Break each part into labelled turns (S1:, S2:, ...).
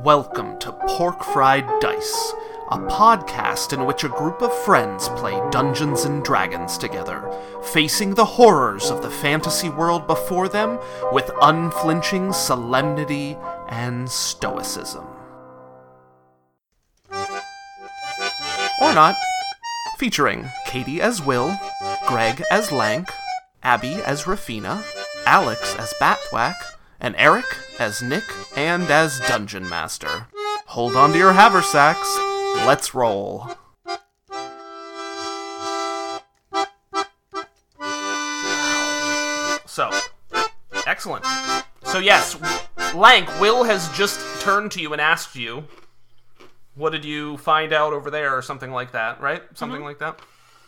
S1: Welcome to Pork Fried Dice, a podcast in which a group of friends play Dungeons and Dragons together, facing the horrors of the fantasy world before them with unflinching solemnity and stoicism. Or not. Featuring Katie as Will, Greg as Lank, Abby as Rafina, Alex as Batthwack, and Eric as Nick and as Dungeon Master. Hold on to your haversacks. Let's roll. So, excellent. So yes, Lank, Will has just turned to you and asked you, what did you find out over there, or something like that, right? Something like that.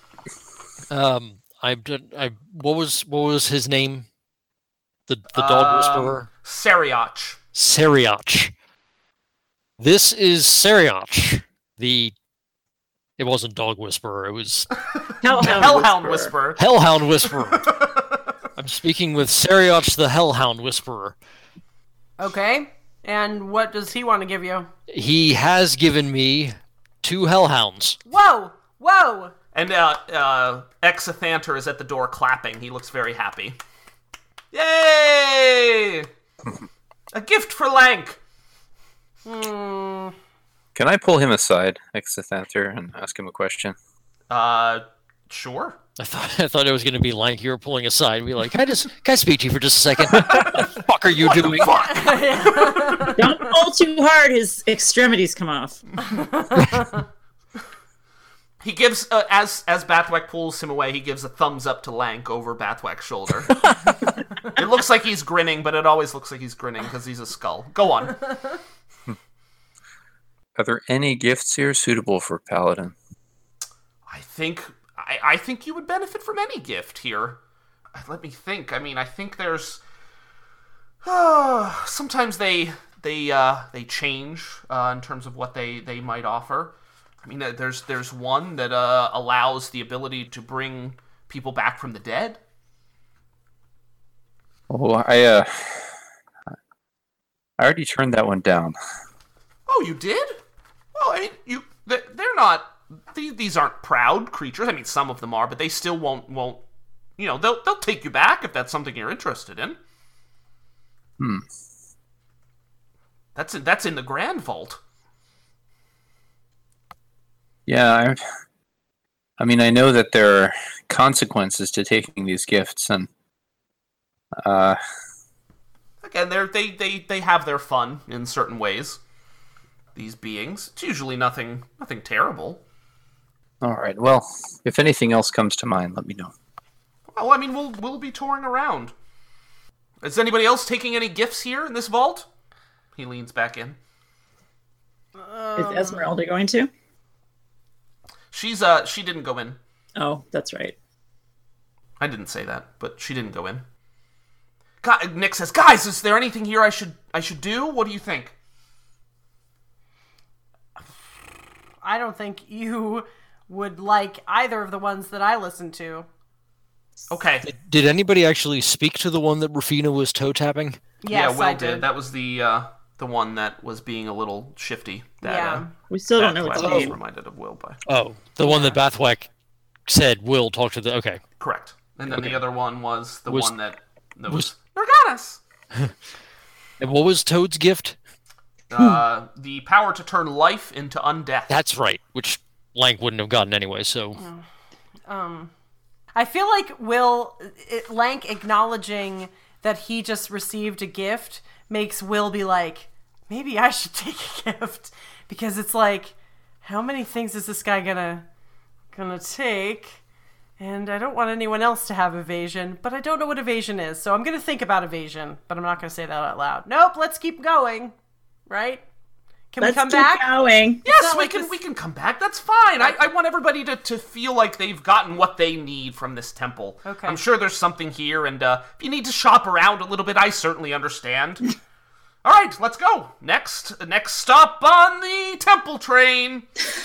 S2: What was his name? The dog whisperer?
S1: Seriach.
S2: Seriach. This is Seriach. It wasn't dog whisperer, it was
S1: Hellhound Whisperer.
S2: Hellhound Whisperer. I'm speaking with Seriach the Hellhound Whisperer.
S3: Okay, and what does he want to give you?
S2: He has given me 2 hellhounds.
S3: Whoa! Whoa!
S1: And Exathanter is at the door clapping. He looks very happy. Yay! A gift for Lank!
S4: Can I pull him aside, Exathanter, and ask him a question?
S1: Sure.
S2: I thought it was going to be Lank you were pulling aside and be like, can I speak to you for just a second? What the fuck are you doing?
S5: Don't pull too hard, his extremities come off.
S1: He gives, as Batthwack pulls him away, he gives a thumbs up to Lank over Batthwack's shoulder. It looks like he's grinning, but it always looks like he's grinning because he's a skull. Go on.
S4: Are there any gifts here suitable for Paladin?
S1: I think you would benefit from any gift here. Let me think. I mean, I think there's... sometimes they change in terms of what they might offer. I mean, there's one that allows the ability to bring people back from the dead.
S4: Oh, I already turned that one down.
S1: Oh, you did? Well, I mean, they're not... These aren't proud creatures. I mean, some of them are, but they still won't. You know, they'll take you back if that's something you're interested in. That's in the Grand Vault.
S4: Yeah, I mean, I know that there are consequences to taking these gifts, and
S1: again, they have their fun in certain ways. These beings, it's usually nothing terrible.
S4: All right. Well, if anything else comes to mind, let me know.
S1: Well, I mean, we'll be touring around. Is anybody else taking any gifts here in this vault? He leans back in.
S5: Is Esmeralda going to?
S1: She didn't go in.
S5: Oh, that's right.
S1: I didn't say that, but she didn't go in. Nick says, "Guys, is there anything here I should do? What do you think?"
S3: I don't think you would like either of the ones that I listen to.
S1: Okay.
S2: Did anybody actually speak to the one that Rafina was toe-tapping?
S3: Yes,
S1: Will
S3: I did.
S1: That was the one that was being a little shifty. That,
S5: we still don't know
S1: Batthwack
S5: its
S1: was
S5: name.
S1: reminded of Will by.
S2: Oh, the one that Bathwack said will talk to the... Okay.
S1: Correct. And then the other one was the one that was
S3: Norganis!
S2: And what was Toad's gift?
S1: The power to turn life into undeath.
S2: That's right, which Lank wouldn't have gotten anyway, so...
S3: I feel like Lank acknowledging that he just received a gift makes Will be like, maybe I should take a gift. Because it's like, how many things is this guy gonna take? And I don't want anyone else to have evasion, but I don't know what evasion is, so I'm gonna think about evasion, but I'm not gonna say that out loud. Nope, let's keep going. Right? Can we come back?
S5: Going.
S1: Yes, we can come back. That's fine. I want everybody to feel like they've gotten what they need from this temple.
S3: Okay.
S1: I'm sure there's something here, and if you need to shop around a little bit, I certainly understand. All right, let's go. Next stop on the temple train.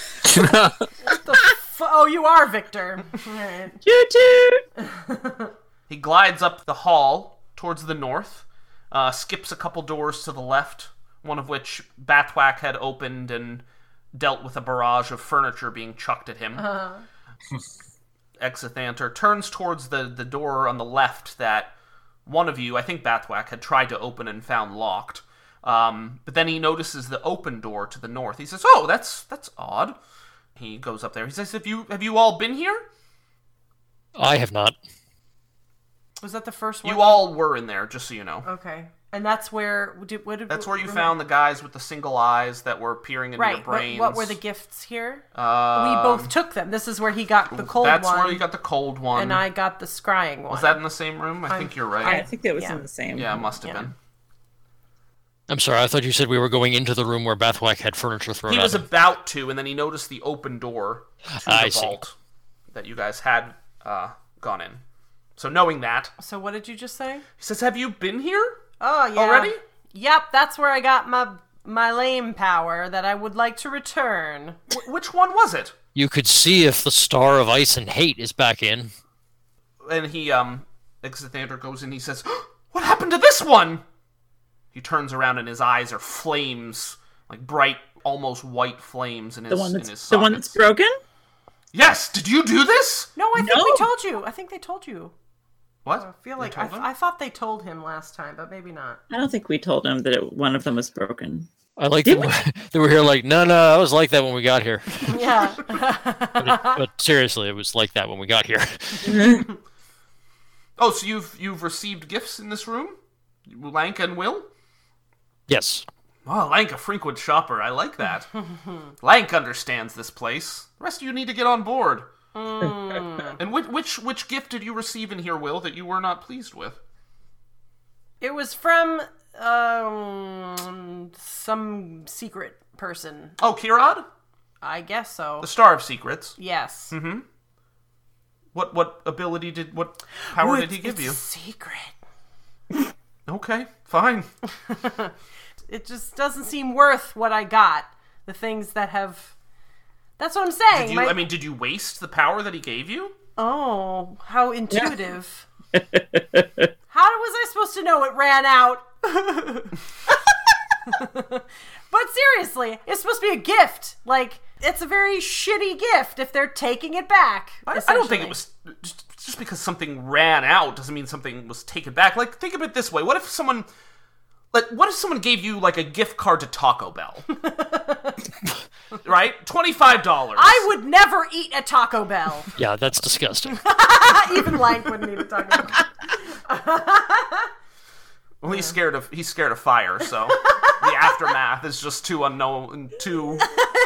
S3: Oh, you are Victor. All right.
S5: Toot-toot!
S1: He glides up the hall towards the north, skips a couple doors to the left, one of which Bathwack had opened and dealt with a barrage of furniture being chucked at him. Exithanter turns towards the door on the left that one of you, I think Bathwack, had tried to open and found locked. But then he notices the open door to the north. He says, "Oh, that's odd." He goes up there. He says, "Have you all been here?"
S2: I have not.
S3: Was that the first one?
S1: You all were in there, just so you know.
S3: Okay. And that's where...
S1: That's where you found the guys with the single eyes that were peering into your brains.
S3: But what were the gifts here? We both took them. This is where he got the cold one.
S1: That's where you got the cold one.
S3: And I got the scrying one.
S1: Was that in the same room? I think you're right.
S5: I think that was in the same.
S1: Yeah, it must have been.
S2: I'm sorry, I thought you said we were going into the room where Bathwack had furniture thrown
S1: He
S2: at
S1: was
S2: him.
S1: about to, and then he noticed the open door to the vault that you guys had gone in. So knowing that...
S3: So what did you just say?
S1: He says, "Have you been here?
S3: Oh, yeah.
S1: Already?"
S3: Yep, that's where I got my lame power that I would like to return.
S1: Which one was it?
S2: You could see if the Star of Ice and Hate is back in.
S1: And he, Exithander goes in, he says, "What happened to this one?" He turns around and his eyes are flames, like bright, almost white flames in his sockets.
S5: The one that's broken?
S1: Yes! Did you do this?
S3: No, I think we told you. I think they told you.
S1: What?
S3: I feel like
S1: They told him?
S3: I thought they told him last time, but maybe not.
S5: I don't think we told him that one of them was broken.
S2: I like that they were here like, no, I was like that when we got here.
S3: Yeah.
S2: But seriously, it was like that when we got here.
S1: Oh, so you've received gifts in this room? Lank and Will?
S2: Yes.
S1: Oh, Lank, a frequent shopper. I like that. Lank understands this place. The rest of you need to get on board. And which gift did you receive in here, Will, that you were not pleased with?
S3: It was from some secret person.
S1: Oh, Kirad?
S3: I guess so.
S1: The Star of Secrets.
S3: Yes.
S1: Mm-hmm. What ability what power did he give you?
S3: It's a secret.
S1: Okay, fine.
S3: It just doesn't seem worth what I got. The things that have... That's what I'm saying.
S1: Did you waste the power that he gave you?
S3: Oh, how intuitive. How was I supposed to know it ran out? But seriously, it's supposed to be a gift. Like, it's a very shitty gift if they're taking it back.
S1: I don't think it was... Just because something ran out doesn't mean something was taken back. Like, think of it this way. What if someone gave you, like, a gift card to Taco Bell? Right? $25.
S3: I would never eat a Taco Bell.
S2: Yeah, that's disgusting.
S3: Even Lank wouldn't eat a Taco Bell.
S1: Well, he's scared of fire, so the aftermath is just too unknown, too...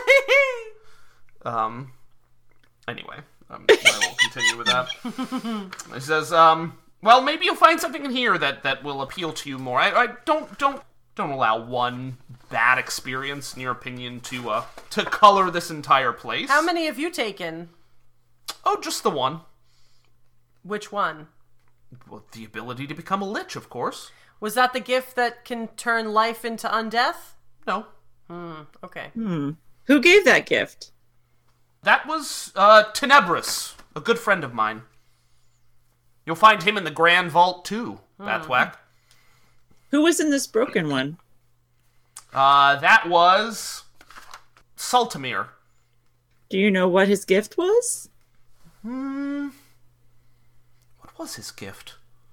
S1: Anyway, I won't continue with that. He says, well, maybe you'll find something in here that will appeal to you more. I don't allow one bad experience, in your opinion, to color this entire place.
S3: How many have you taken?
S1: Oh, just the one.
S3: Which one?
S1: Well, the ability to become a lich, of course.
S3: Was that the gift that can turn life into undeath?
S1: No.
S3: Okay.
S5: Who gave that gift?
S1: That was, Tenebris, a good friend of mine. You'll find him in the Grand Vault, too, Bathwack.
S5: Who was in this broken one?
S1: That was... Sultamir.
S5: Do you know what his gift was?
S1: What was his gift?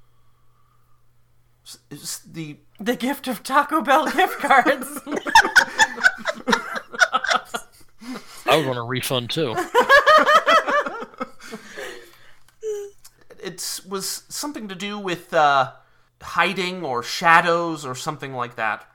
S1: It was the
S3: gift of Taco Bell gift cards.
S2: I would want a refund, too.
S1: It was something to do with hiding or shadows or something like that.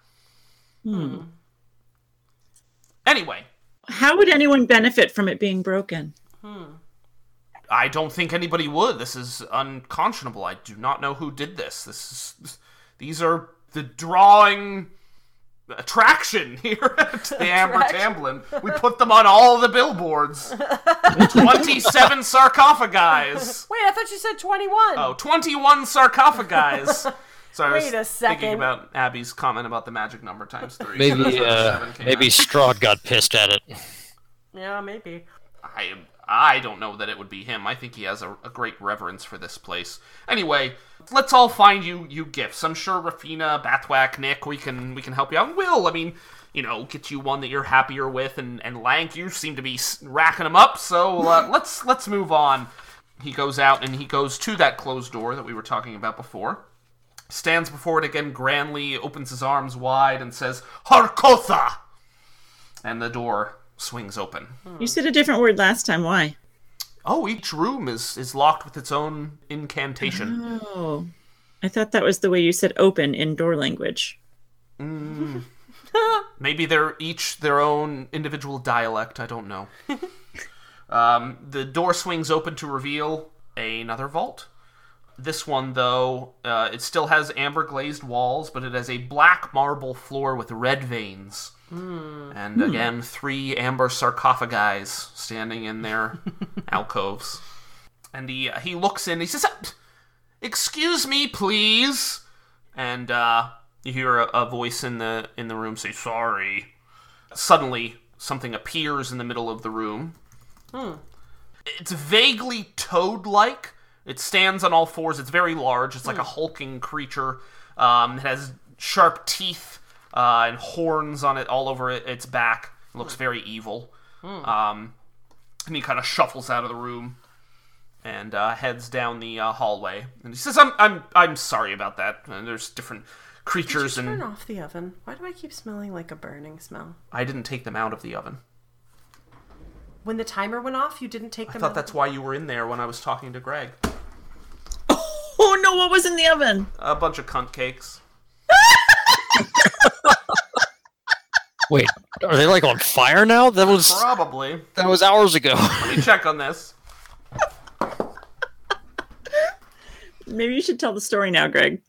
S1: Anyway.
S5: How would anyone benefit from it being broken?
S1: I don't think anybody would. This is unconscionable. I do not know who did this. These are the drawing attraction here at the Amber Tamblin. We put them on all the billboards. 27 sarcophagi.
S3: Wait, I thought you said 21.
S1: Oh, 21 sarcophagi. Sorry,
S3: Wait
S1: I
S3: a
S1: was
S3: second.
S1: thinking about Abby's comment about the magic number times 3.
S2: Maybe,
S1: So that's where 7 came
S2: maybe
S1: out.
S2: Strahd got pissed at it.
S3: Yeah, maybe.
S1: I don't know that it would be him. I think he has a great reverence for this place. Anyway, let's all find you gifts. I'm sure Rafina, Bathwack, Nick, we can help you out. Will, I mean, get you one that you're happier with, and Lank, you seem to be racking them up. So let's move on. He goes out and he goes to that closed door that we were talking about before. Stands before it again grandly, opens his arms wide, and says, "Harkotha!" And the door swings open.
S5: You said a different word last time. Why?
S1: Oh, each room is locked with its own incantation.
S5: Oh. I thought that was the way you said open in door language.
S1: Maybe they're each their own individual dialect. I don't know. The door swings open to reveal another vault. This one, though, it still has amber glazed walls, but it has a black marble floor with red veins. And again, 3 amber sarcophagi standing in their alcoves. And he looks in, he says, "Excuse me, please." And you hear a voice in the room say, "Sorry." Suddenly, something appears in the middle of the room. It's vaguely toad-like. It stands on all fours. It's very large. It's like a hulking creature. It has sharp teeth and horns on it all over its back. It looks very evil. And he kind of shuffles out of the room and heads down the hallway. And he says, "I'm sorry about that. There's different creatures."
S3: Did you
S1: and
S3: turn off the oven? Why do I keep smelling like a burning smell?
S1: I didn't take them out of the oven.
S3: When the timer went off, you didn't take
S1: I
S3: them
S1: thought
S3: out?
S1: that's why you were in there when I was talking to Greg.
S5: Oh no, what was in the oven?
S1: A bunch of cunt cakes.
S2: Wait, are they like on fire now? That was
S1: Probably.
S2: hours ago.
S1: Let me check on this.
S5: Maybe you should tell the story now, Greg.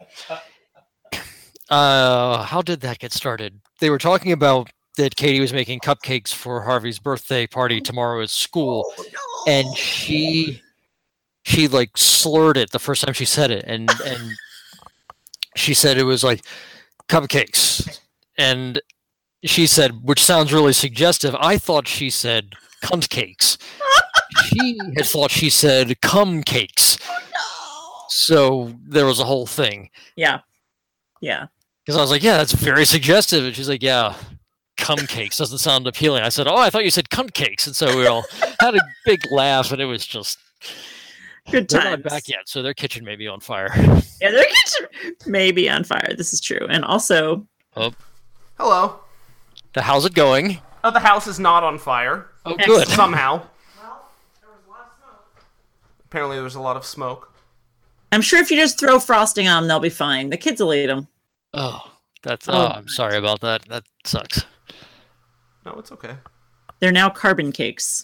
S2: How did that get started? They were talking about that Katie was making cupcakes for Harvey's birthday party tomorrow at school, and she like slurred it the first time she said it, and she said it was like cupcakes, and she said, which sounds really suggestive. I thought she said cunt cakes. She had thought she said cum cakes. So there was a whole thing.
S5: Yeah.
S2: Because I was like, yeah, that's very suggestive. And she's like, yeah, cum cakes doesn't sound appealing. I said, oh, I thought you said cunt cakes. And so we all had a big laugh, and it was just
S5: Good
S2: they're
S5: times.
S2: not back yet, so their kitchen may be on fire.
S5: Yeah, their kitchen may be on fire. This is true. And also,
S1: Hello.
S2: How's it going?
S1: Oh, the house is not on fire.
S2: Oh, good.
S1: Somehow.
S3: Well, there was a lot of smoke.
S1: Apparently there's a lot of smoke.
S5: I'm sure if you just throw frosting on them, they'll be fine. The kids will eat them.
S2: Oh, I'm sorry about that. That sucks.
S1: No, it's okay.
S5: They're now carbon cakes.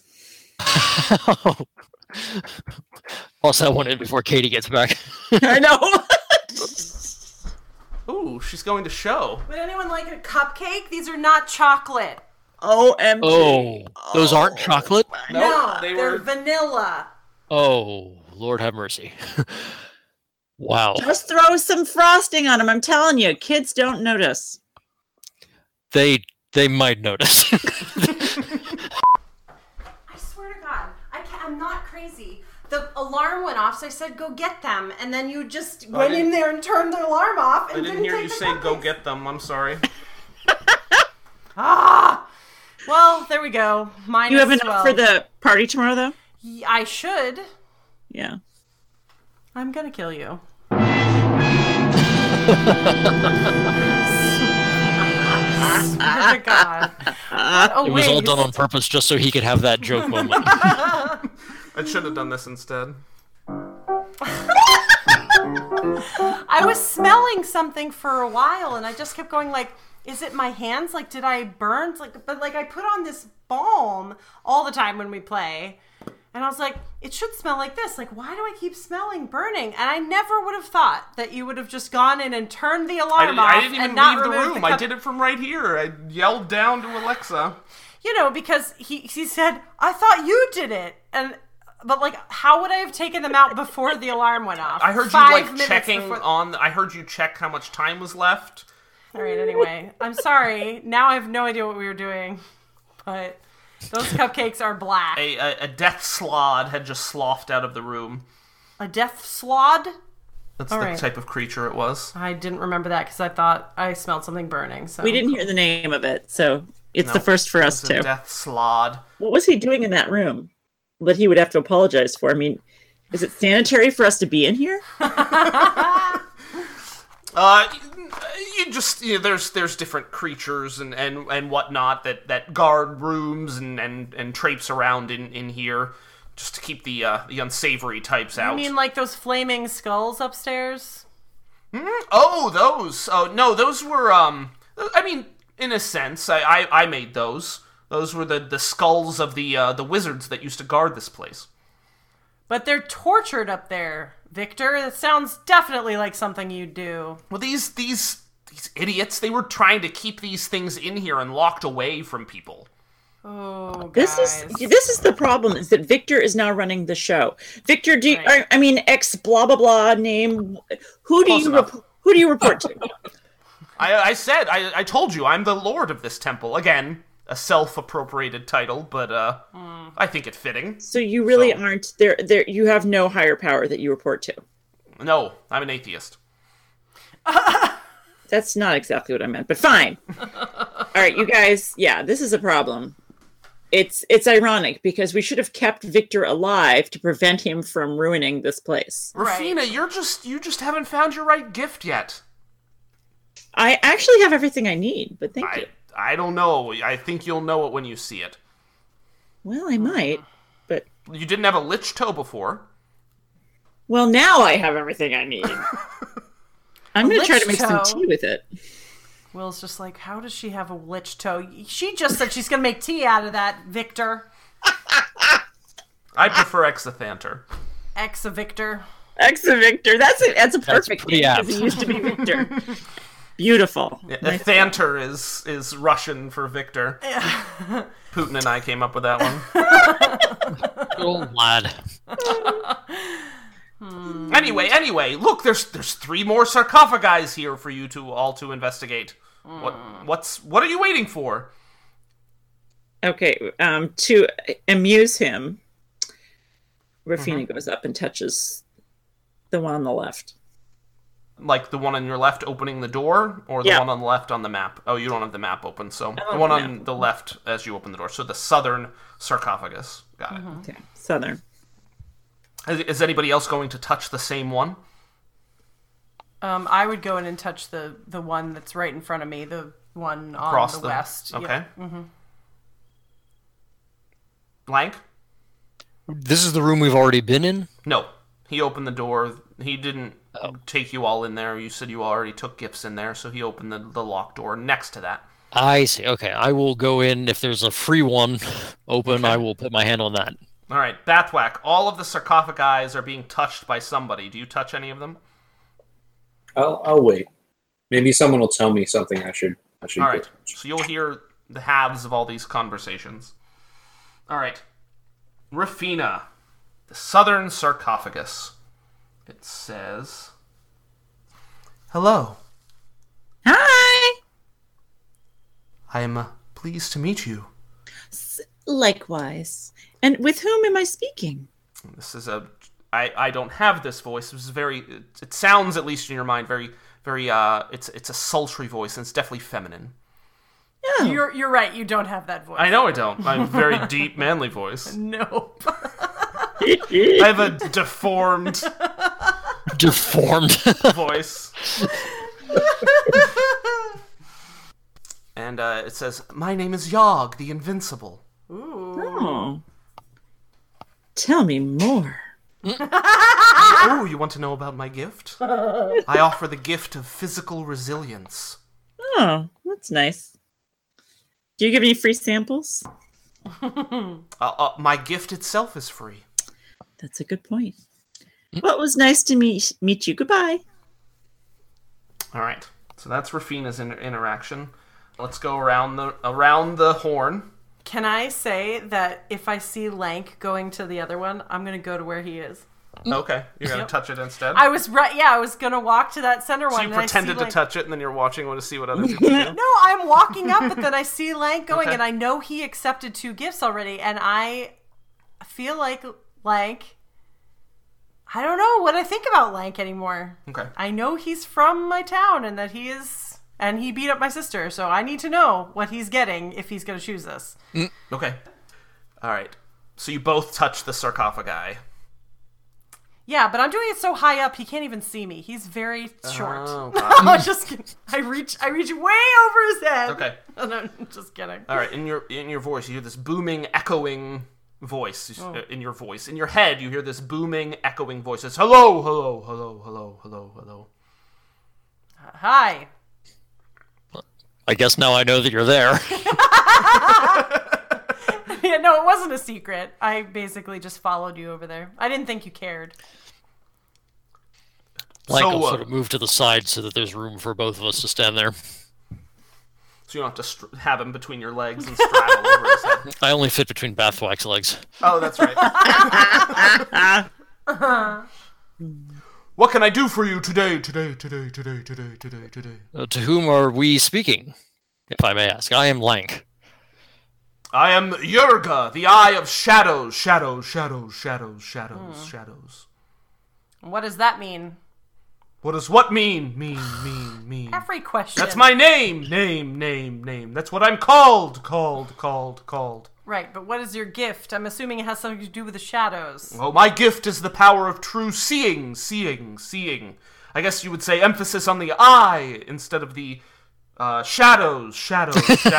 S2: Toss that one in before Katie gets back.
S5: I know.
S1: Ooh, she's going to show.
S3: Would anyone like a cupcake? These are not chocolate.
S5: OMG.
S2: Oh, those aren't chocolate?
S3: No,
S1: they
S3: they're
S1: were-
S3: vanilla.
S2: Oh, Lord have mercy. Wow.
S5: Just throw some frosting on them. I'm telling you, kids don't notice.
S2: They might notice.
S3: I swear to God, I'm not crazy. The alarm went off, so I said, "Go get them," and then you just went in there and turned the alarm off. And
S1: I didn't hear
S3: take
S1: you
S3: the
S1: say
S3: cupcakes.
S1: go get them. I'm sorry.
S3: Well, there we go. Mine
S5: You
S3: is
S5: have enough for the party tomorrow, though?
S3: I should.
S5: Yeah.
S3: I'm gonna kill you. Swear to God. Oh,
S2: It was all
S3: wait.
S2: done on purpose just so he could have that joke moment.
S1: I should have done this instead.
S3: I was smelling something for a while, and I just kept going like, is it my hands? Like, did I burn? But I put on this balm all the time when we play, and I was like, it should smell like this. Like, why do I keep smelling burning? And I never would have thought that you would have just gone in and turned the alarm off
S1: I didn't even
S3: and not
S1: leave the
S3: removed
S1: room. I did it from right here. I yelled down to Alexa.
S3: You know, because he said, I thought you did it, but like, how would I have taken them out before the alarm went off?
S1: I heard you
S3: 5
S1: like
S3: minutes
S1: checking
S3: before-
S1: on. I heard you check how much time was left.
S3: All right, anyway, I'm sorry. Now I have no idea what we were doing, but Those cupcakes are black.
S1: A death slod had just sloughed out of the room.
S3: A death slod?
S1: That's
S3: All
S1: the
S3: right.
S1: type of creature it was.
S3: I didn't remember that because I thought I smelled something burning. So
S5: We didn't hear the name of it, so it's the
S1: No,
S5: first for us
S1: It's a
S5: too.
S1: death slod.
S5: What was he doing in that room that he would have to apologize for? I mean, is it sanitary for us to be in here?
S1: There's different creatures and whatnot that guard rooms and traipse around in here just to keep the unsavory types out.
S3: You mean like those flaming skulls upstairs?
S1: Oh, those. Oh no, those were I mean, in a sense, I made those. Those were the skulls of the wizards that used to guard this place.
S3: But they're tortured up there, Victor. That sounds definitely like something you'd do.
S1: Well, these idiots, they were trying to keep these things in here and locked away from people.
S3: Oh,
S5: This
S3: guys.
S5: is the problem, is that Victor is now running the show. Victor,
S3: Right.
S5: I mean, ex blah blah blah name. Who do
S1: Close
S5: you
S1: enough.
S5: who do you report to?
S1: I told you, I'm the lord of this temple. Again, a self-appropriated title, but I think it fitting.
S5: So you really
S1: So-
S5: aren't there. There, you have no higher power that you report to.
S1: No, I'm an atheist.
S5: That's not exactly what I meant, but fine. All right, you guys. Yeah, this is a problem. It's ironic because we should have kept Victor alive to prevent him from ruining this place.
S3: Right.
S1: Rafina, you just haven't found your right gift yet.
S5: I actually have everything I need, but thank you.
S1: I don't know. I think you'll know it when you see it.
S5: Well, I might, but
S1: You didn't have a lich toe before.
S5: well, now I have everything I need. I'm going to try to make some
S3: lich toe?
S5: tea with it.
S3: Will's just like, how does she have a lich toe? She just said she's going to make tea out of that, Victor.
S1: I prefer Exathanter.
S3: Ex-Victor.
S5: Victor. That's it. That's a perfect
S2: pretty
S5: name because
S2: apt.
S5: he used to be Victor. Beautiful. Nice.
S1: Thanter is Russian for Victor. Putin and I came up with that one.
S2: Good old lad.
S1: Anyway, look, there's 3 more sarcophagi here for you to investigate. What are you waiting for?
S5: Okay, to amuse him, Rafina goes up and touches the one on the left.
S1: Like the one on your left opening the door, or the
S5: Yeah.
S1: one on the left on the map? Oh, you don't have the map open, so
S5: don't
S1: the
S5: have
S1: one
S5: the
S1: on the left as you open the door. So the southern sarcophagus. Got it.
S5: Okay, southern.
S1: Is anybody else going to touch the same one?
S3: I would go in and touch the one that's right in front of me, the one on
S1: Across
S3: the west.
S1: Okay.
S3: Yeah.
S1: Blank?
S2: This is the room we've already been in?
S1: No. He opened the door. He didn't take you all in there. You said you already took gifts in there, so he opened the locked door next to that.
S2: I see. Okay, I will go in. If there's a free one open, I will put my hand on that.
S1: All right, Bathwack, all of the sarcophagi are being touched by somebody. Do you touch any of them?
S6: I'll wait. Maybe someone will tell me something I should.
S1: All right, so you'll hear the halves of all these conversations. All right, Rafina, the southern sarcophagus. It says, "Hello,
S5: Hi!
S1: I am pleased to meet you.
S5: Likewise. And with whom am I speaking?
S1: This is I don't have this voice. This is very. It sounds, at least in your mind, very. It's a sultry voice, and it's definitely feminine.
S5: Oh,
S3: You're right. You don't have that voice.
S1: I know I don't. I have a very deep, manly voice.
S3: Nope.
S1: I have a deformed
S2: Deformed.
S1: voice. And it says, "My name is Yogg, the Invincible."
S5: oh. Tell me more.
S1: Oh, you want to know about my gift? I offer the gift of physical resilience.
S5: Oh, that's nice. Do you give any free samples?
S1: My gift itself is free.
S5: That's a good point. Well, it was nice to meet you. Goodbye.
S1: All right. So that's Rafina's interaction. Let's go around the horn.
S3: Can I say that if I see Lank going to the other one, I'm going to go to where he is?
S1: Okay, you're gonna touch it instead.
S3: I was right. Yeah, I was gonna walk to that center
S1: So
S3: one.
S1: you
S3: and I see,
S1: pretended to
S3: like-
S1: touch it, and then you're watching to see what other people do.
S3: No, I'm walking up, but then I see Lank going,
S1: Okay.
S3: and I know he accepted 2 gifts already, and I feel like Lank. I don't know what I think about Lank anymore.
S1: Okay.
S3: I know he's from my town, and that he is, and he beat up my sister, so I need to know what he's getting if he's gonna choose this.
S1: Okay. All right. So you both touch the sarcophagi.
S3: Yeah, but I'm doing it so high up he can't even see me. He's very short.
S1: Oh, God.
S3: I'm just kidding. I reach way over his head.
S1: Okay.
S3: And I'm just kidding.
S1: All right. In your voice, you hear this booming, echoing voice. In your voice, in your head, you hear this booming, echoing voice. It's hello, hello, hello, hello, hello, hello.
S3: Hi.
S2: I guess now I know that you're there.
S3: Yeah, no, it wasn't a secret. I basically just followed you over there. I didn't think you cared.
S2: Lank
S1: So,
S2: will sort of move to the side so that there's room for both of us to stand there.
S1: So you don't have to have him between your legs and straddle over his head.
S2: I only fit between Bathwack's legs.
S1: Oh, that's right. What can I do for you today? Today.
S2: To whom are we speaking, if I may ask? I am Lank.
S1: I am Yurga, the Eye of Shadows. Shadows.
S3: What does that mean?
S1: What does what mean? Mean.
S3: Every question.
S1: That's my name. Name. That's what I'm called.
S3: Right, but what is your gift? I'm assuming it has something to do with the shadows.
S1: Oh, my gift is the power of true seeing. I guess you would say emphasis on the eye instead of the shadows.
S2: I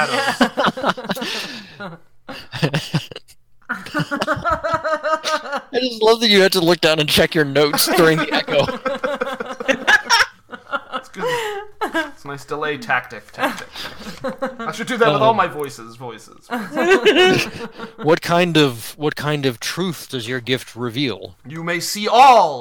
S2: just love that you had to look down and check your notes during the echo.
S1: It's good. It's a nice delay tactic. I should do that with all my voices.
S2: What kind of truth does your gift reveal?
S1: You may see all.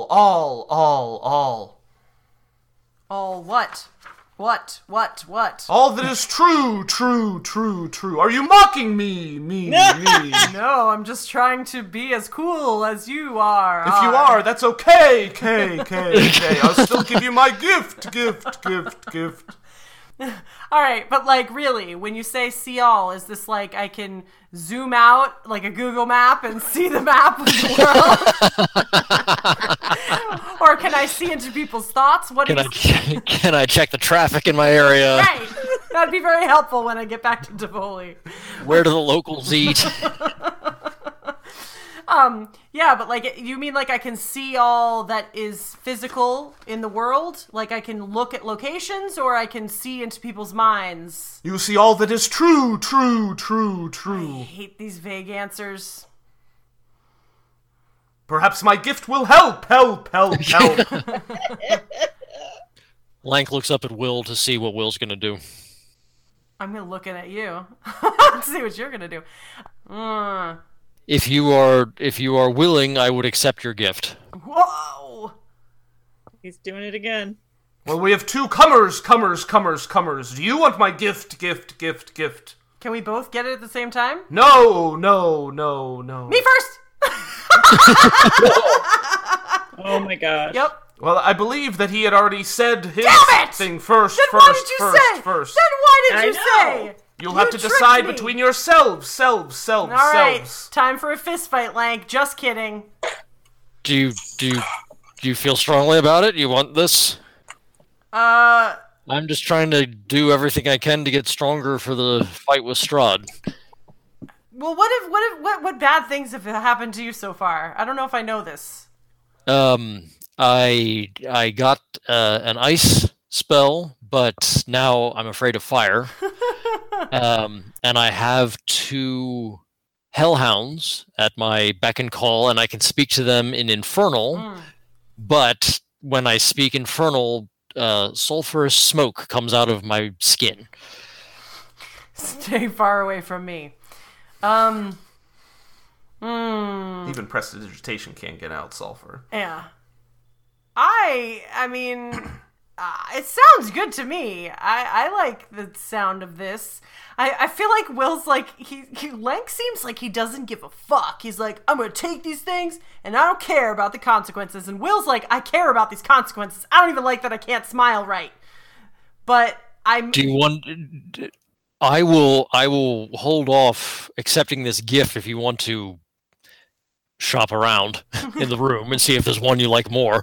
S3: Oh, what? What?
S1: All that is true. Are you mocking me?
S3: No, I'm just trying to be as cool as you are.
S1: If you are, that's okay. I'll still give you my gift.
S3: All right, but like really, when you say see all, is this like I can zoom out like a Google map and see the map of the world? Or can I see into people's thoughts? What
S2: Can
S3: is
S2: can I check the traffic in my area?
S3: Right. That'd be very helpful when I get back to Tivoli.
S2: Where do the locals eat?
S3: Yeah, but like you mean like I can see all that is physical in the world? Like I can look at locations or I can see into people's minds?
S1: You see all that is true.
S3: I hate these vague answers.
S1: Perhaps my gift will help.
S2: Lank looks up at Will to see what Will's gonna do.
S3: I'm looking at you. See what you're gonna do.
S2: If you are willing, I would accept your gift.
S3: Whoa!
S5: He's doing it again.
S1: Well, we have two comers. Do you want my gift?
S3: Can we both get it at the same time?
S1: No.
S3: Me first!
S5: Oh my god.
S3: Yep.
S1: Well, I believe that he had already said his
S3: Damn it!
S1: thing first.
S3: Then why did you say?
S1: First.
S3: Then why did
S5: I
S3: you
S5: know.
S3: say?
S1: You'll
S3: You
S1: have to
S3: tricked
S1: decide
S3: me.
S1: between yourselves.
S3: All right,
S1: Selves.
S3: time for a fist fight, Lank. Just kidding.
S2: Do you feel strongly about it? You want this? I'm just trying to do everything I can to get stronger for the fight with Strahd.
S3: Well, what bad things have happened to you so far? I don't know if I know this.
S2: I got an ice spell, but now I'm afraid of fire. And I have 2 hellhounds at my beck and call, and I can speak to them in Infernal. But when I speak Infernal, sulfurous smoke comes out of my skin.
S3: Stay far away from me.
S1: Even prestidigitation can't get out sulfur.
S3: Yeah. I mean, It sounds good to me. I like the sound of this. I feel like Will's like, Lank seems like he doesn't give a fuck. He's like, I'm gonna take these things, and I don't care about the consequences. And Will's like, I care about these consequences. I don't even like that I can't smile right. But
S2: Do you want... I will hold off accepting this gift if you want to shop around in the room and see if there's one you like more.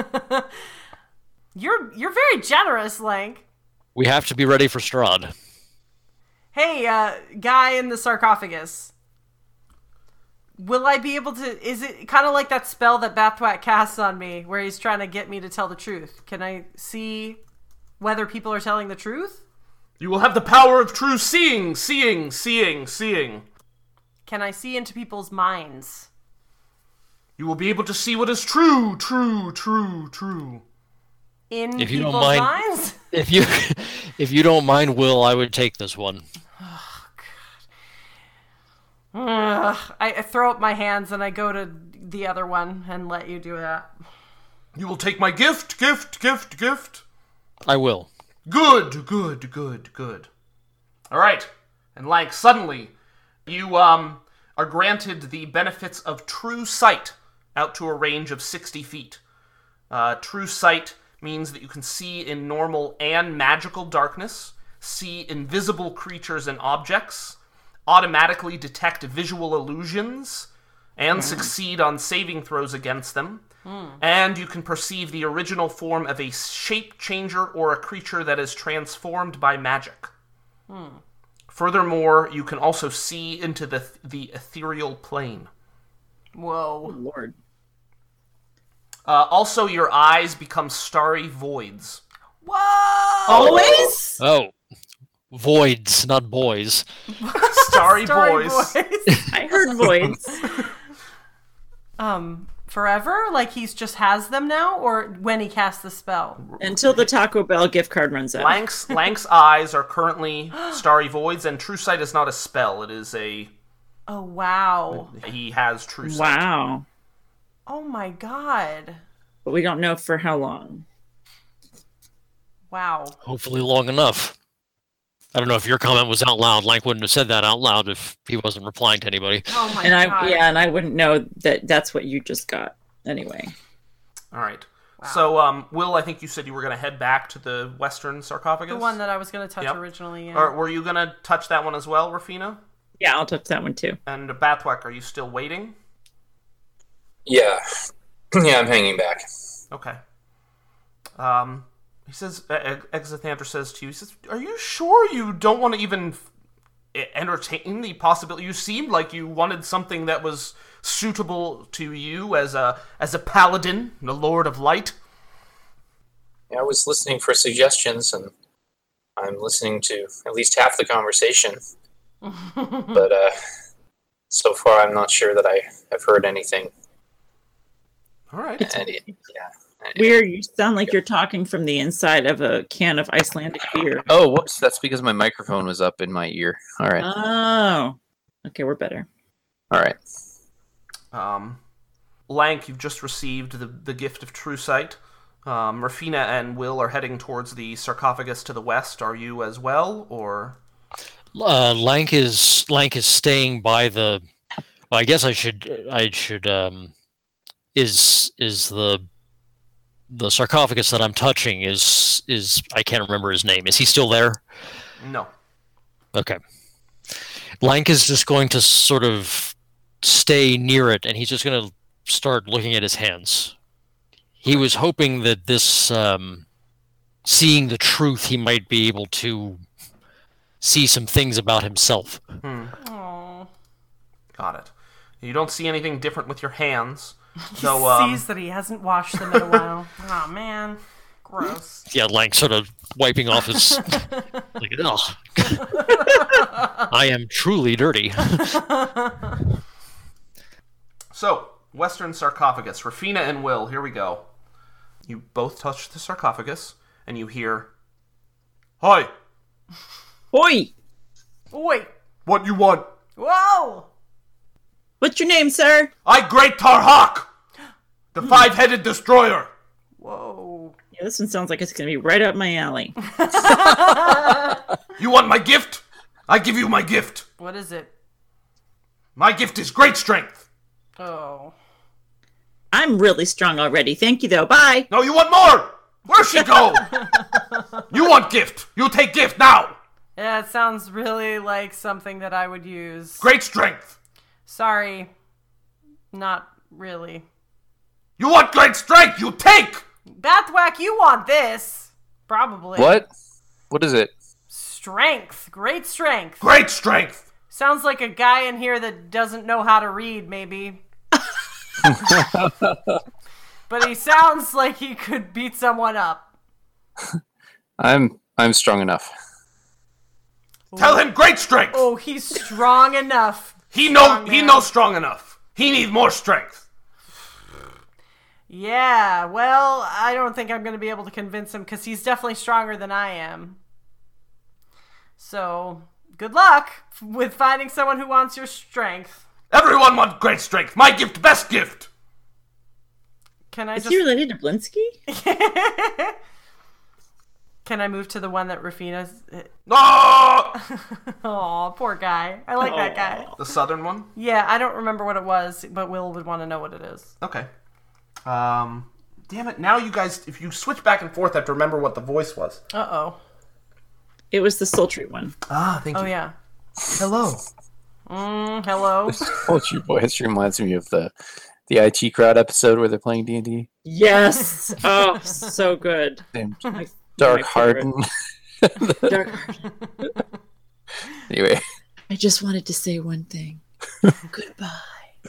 S3: You're very generous, Lank.
S2: We have to be ready for Strahd.
S3: Hey, guy in the sarcophagus. Will I be able to... Is it kind of like that spell that Bathwack casts on me, where he's trying to get me to tell the truth? Can I see whether people are telling the truth?
S1: You will have the power of true seeing.
S3: Can I see into people's minds?
S1: You will be able to see what is true.
S3: In
S2: If you don't
S3: people's
S2: mind-
S3: minds?
S2: If you don't mind, Will, I would take this one.
S3: I throw up my hands and I go to the other one and let you do that.
S1: You will take my gift.
S2: I will.
S1: Good. All right. And like suddenly, you are granted the benefits of true sight out to a range of 60 feet. True sight means that you can see in normal and magical darkness, see invisible creatures and objects, automatically detect visual illusions, and succeed on saving throws against them. And you can perceive the original form of a shape changer or a creature that is transformed by magic. Furthermore, you can also see into the ethereal plane.
S3: Whoa.
S5: Lord.
S1: Also, your eyes become starry voids.
S3: Whoa!
S5: Always?
S2: Oh. Voids, not boys.
S1: Starry
S3: Starry
S1: boys.
S5: I heard voids.
S3: Forever? Like he's just has them now? Or when he casts the spell?
S5: Until the Taco Bell gift card runs out.
S1: Lank's eyes are currently starry voids, and true sight is not a spell. It is
S3: Oh, wow.
S1: he has true sight.
S5: Wow.
S3: Oh my god.
S5: But we don't know for how long.
S3: Wow.
S2: Hopefully long enough. I don't know if your comment was out loud. Lank wouldn't have said that out loud if he wasn't replying to anybody.
S3: Oh my
S5: And
S3: god.
S5: I wouldn't know that that's what you just got anyway.
S1: All right. So, Will, I think you said you were going to head back to the western sarcophagus?
S3: The one that I was going to touch
S1: Yep.
S3: originally. Yeah.
S1: Or were you going to touch that one as well, Rafina?
S5: Yeah, I'll touch that one too.
S1: And Bathwack, are you still waiting?
S4: Yeah. Yeah, I'm hanging back.
S1: Okay. He says, Exothanter says to you, he says, are you sure you don't want to even entertain the possibility? You seemed like you wanted something that was suitable to you as a paladin, the Lord of Light.
S4: Yeah, I was listening for suggestions, and I'm listening to at least half the conversation. But so far, I'm not sure that I have heard anything.
S1: All right.
S4: And yeah.
S5: Weird, you sound like you're talking from the inside of a can of Icelandic beer.
S4: Oh, whoops! That's because my microphone was up in my ear. All right.
S5: Oh. Okay, we're better.
S4: All right.
S1: Lank, you've just received the gift of true sight. Rafina and Will are heading towards the sarcophagus to the west. Are you as well, or?
S2: Lank is staying by the. Well, I guess I should. Is the sarcophagus that I'm touching is I can't remember his name. Is he still there?
S1: No.
S2: Okay. Lank is just going to sort of stay near it, and he's just going to start looking at his hands. He was hoping that this, seeing the truth, he might be able to see some things about himself.
S3: Aw.
S1: Got it. You don't see anything different with your hands.
S3: He
S1: though,
S3: sees that he hasn't washed them in a while. Oh man. Gross.
S2: Yeah, Lank sort of wiping off his... like, ugh. I am truly dirty.
S1: So, western sarcophagus. Rafina and Will, here we go. You both touch the sarcophagus, and you hear, "Hi,
S5: Oi!
S3: Wait.
S1: what you want?
S3: Whoa.
S5: What's your name, sir?
S1: I, Great Tarhawk, the five-headed destroyer."
S3: Whoa.
S5: Yeah, this one sounds like it's going to be right up my alley.
S1: You want my gift? I give you my gift.
S3: What is it?
S1: My gift is great strength.
S3: Oh.
S5: I'm really strong already. Thank you, though. Bye.
S1: No, you want more. Where'd she go? You want gift. You take gift now.
S3: Yeah, it sounds really like something that I would use.
S1: Great strength.
S3: Sorry. Not really.
S1: You want great strength. You take.
S3: Bathwack, you want this. Probably.
S7: What? What is it?
S3: Strength. Great strength.
S1: Great strength.
S3: Sounds like a guy in here that doesn't know how to read, maybe. But he sounds like he could beat someone up.
S7: I'm strong enough.
S1: Tell him great strength.
S3: Oh, he's strong enough.
S1: He knows strong enough. He needs more strength.
S3: Yeah, well, I don't think I'm going to be able to convince him because he's definitely stronger than I am. So, good luck with finding someone who wants your strength.
S1: Everyone wants great strength. My gift, best gift.
S3: Can I
S5: Is
S3: just...
S5: he related to Blinsky?
S3: Can I move to the one that Rafina's...
S1: Oh!
S3: Aw, poor guy. I like that guy.
S1: The southern one?
S3: Yeah, I don't remember what it was, but Will would want to know what it is.
S1: Okay. Damn it. Now you guys, if you switch back and forth, have to remember what the voice was.
S3: Uh-oh.
S5: It was the sultry one.
S1: Ah, thank you.
S3: Oh, yeah.
S1: Hello.
S3: Hello?
S7: Sultry voice reminds me of the IT crowd episode where they're playing D&D.
S5: Yes. Oh, so good.
S7: Dark
S5: my
S7: Harden.
S5: Dark Harden.
S7: Anyway.
S5: I just wanted to say one thing. Goodbye.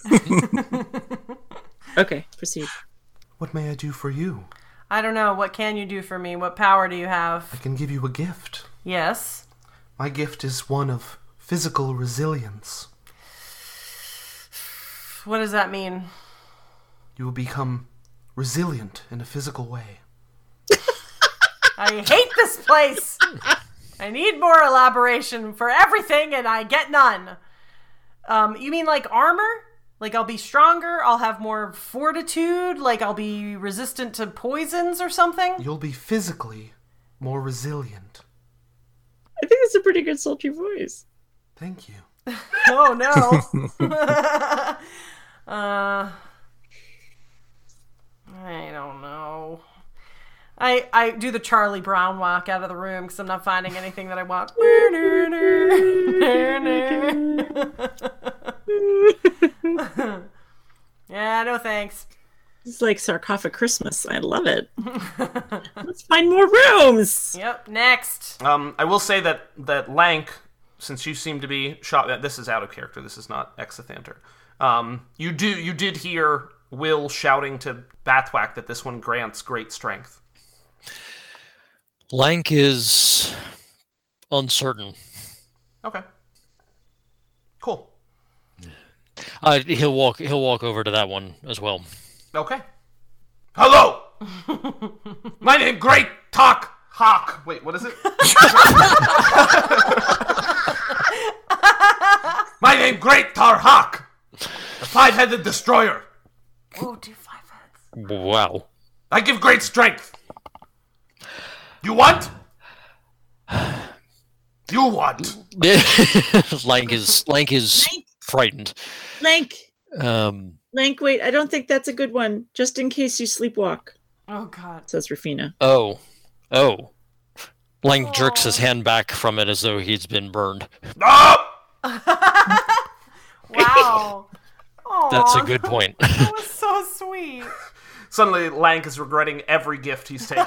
S5: Okay, proceed.
S1: What may I do for you?
S3: I don't know. What can you do for me? What power do you
S1: I
S3: have?
S1: can give you a gift.
S3: Yes.
S1: My gift is one of physical resilience.
S3: What does that mean?
S1: You will become resilient in a physical way.
S3: I hate this place! I need more elaboration for everything, and I get none. You mean like armor? Like I'll be stronger, I'll have more fortitude, like I'll be resistant to poisons or something?
S1: You'll be physically more resilient.
S5: I think that's a pretty good sultry voice.
S1: Thank you.
S3: Oh no. I don't know. I do the Charlie Brown walk out of the room because I'm not finding anything that I want. Yeah, no thanks.
S5: It's like Sarcophagus Christmas. I love it. Let's find more rooms.
S3: Yep, next.
S1: I will say that Lank, since you seem to be shot, this is out of character. This is not Exithanter. You did hear Will shouting to Bathwack that this one grants great strength.
S2: Lank is uncertain.
S1: Okay. Cool.
S2: He'll walk over to that one as well.
S1: Okay. Hello. My name Great Talk Hawk. Wait, what is it? My name Great Tar Hawk, the five-headed destroyer.
S3: Whoa, do 5 heads.
S2: Wow.
S1: I give great strength. You want? You want?
S2: Lank is frightened.
S5: Lank,
S2: Um,
S5: wait, I don't think that's a good one. Just in case you sleepwalk,
S3: Oh, God.
S5: says Rafina.
S2: oh. Lank jerks his hand back from it as though he's been burned.
S1: Ah!
S3: Wow. Aw,
S2: That's a good point.
S3: That was so sweet.
S1: Suddenly, Lank is regretting every gift he's taken.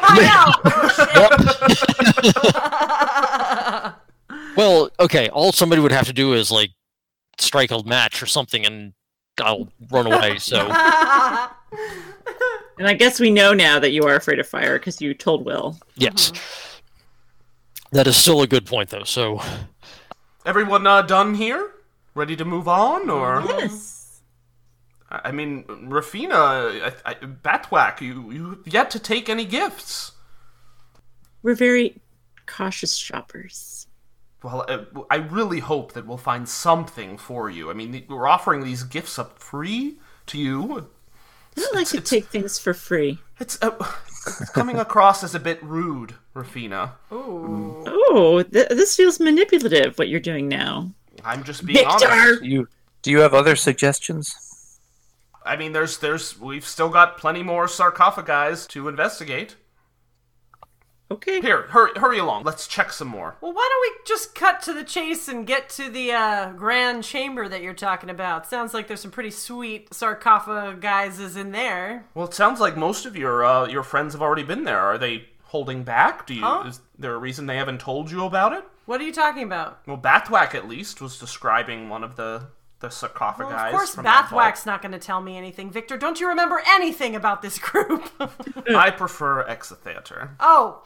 S3: I know.
S2: Well, okay, all somebody would have to do is, like, strike a match or something, and I'll run away, so...
S5: And I guess we know now that you are afraid of fire because you told Will.
S2: Yes. That is still a good point, though, so...
S1: Everyone done here? Ready to move on, or?
S5: Yes.
S1: I mean, Rafina, Bathwack, you yet to take any gifts.
S5: We're very cautious shoppers.
S1: Well, I really hope that we'll find something for you. I mean, we're offering these gifts up free to you.
S5: I don't like to take things for free.
S1: It's It's coming across as a bit rude, Rafina.
S3: Ooh.
S5: Oh, this feels manipulative, what you're doing now.
S1: I'm just being
S5: Victor!
S1: honest.
S7: Do you have other suggestions?
S1: I mean, we've still got plenty more sarcophagi to investigate.
S5: Okay.
S1: Here, hurry along. Let's check some more.
S3: Well, why don't we just cut to the chase and get to the grand chamber that you're talking about? Sounds like there's some pretty sweet sarcophagi in there.
S1: Well, it sounds like most of your friends have already been there. Are they holding back? Is there a reason they haven't told you about it?
S3: What are you talking about?
S1: Well, Bathwack at least was describing one of the sarcophagi.
S3: Well, of course,
S1: from that
S3: Bathwack's not going to tell me anything. Victor, don't you remember anything about this group?
S1: vault. I prefer Exotheater.
S3: Oh,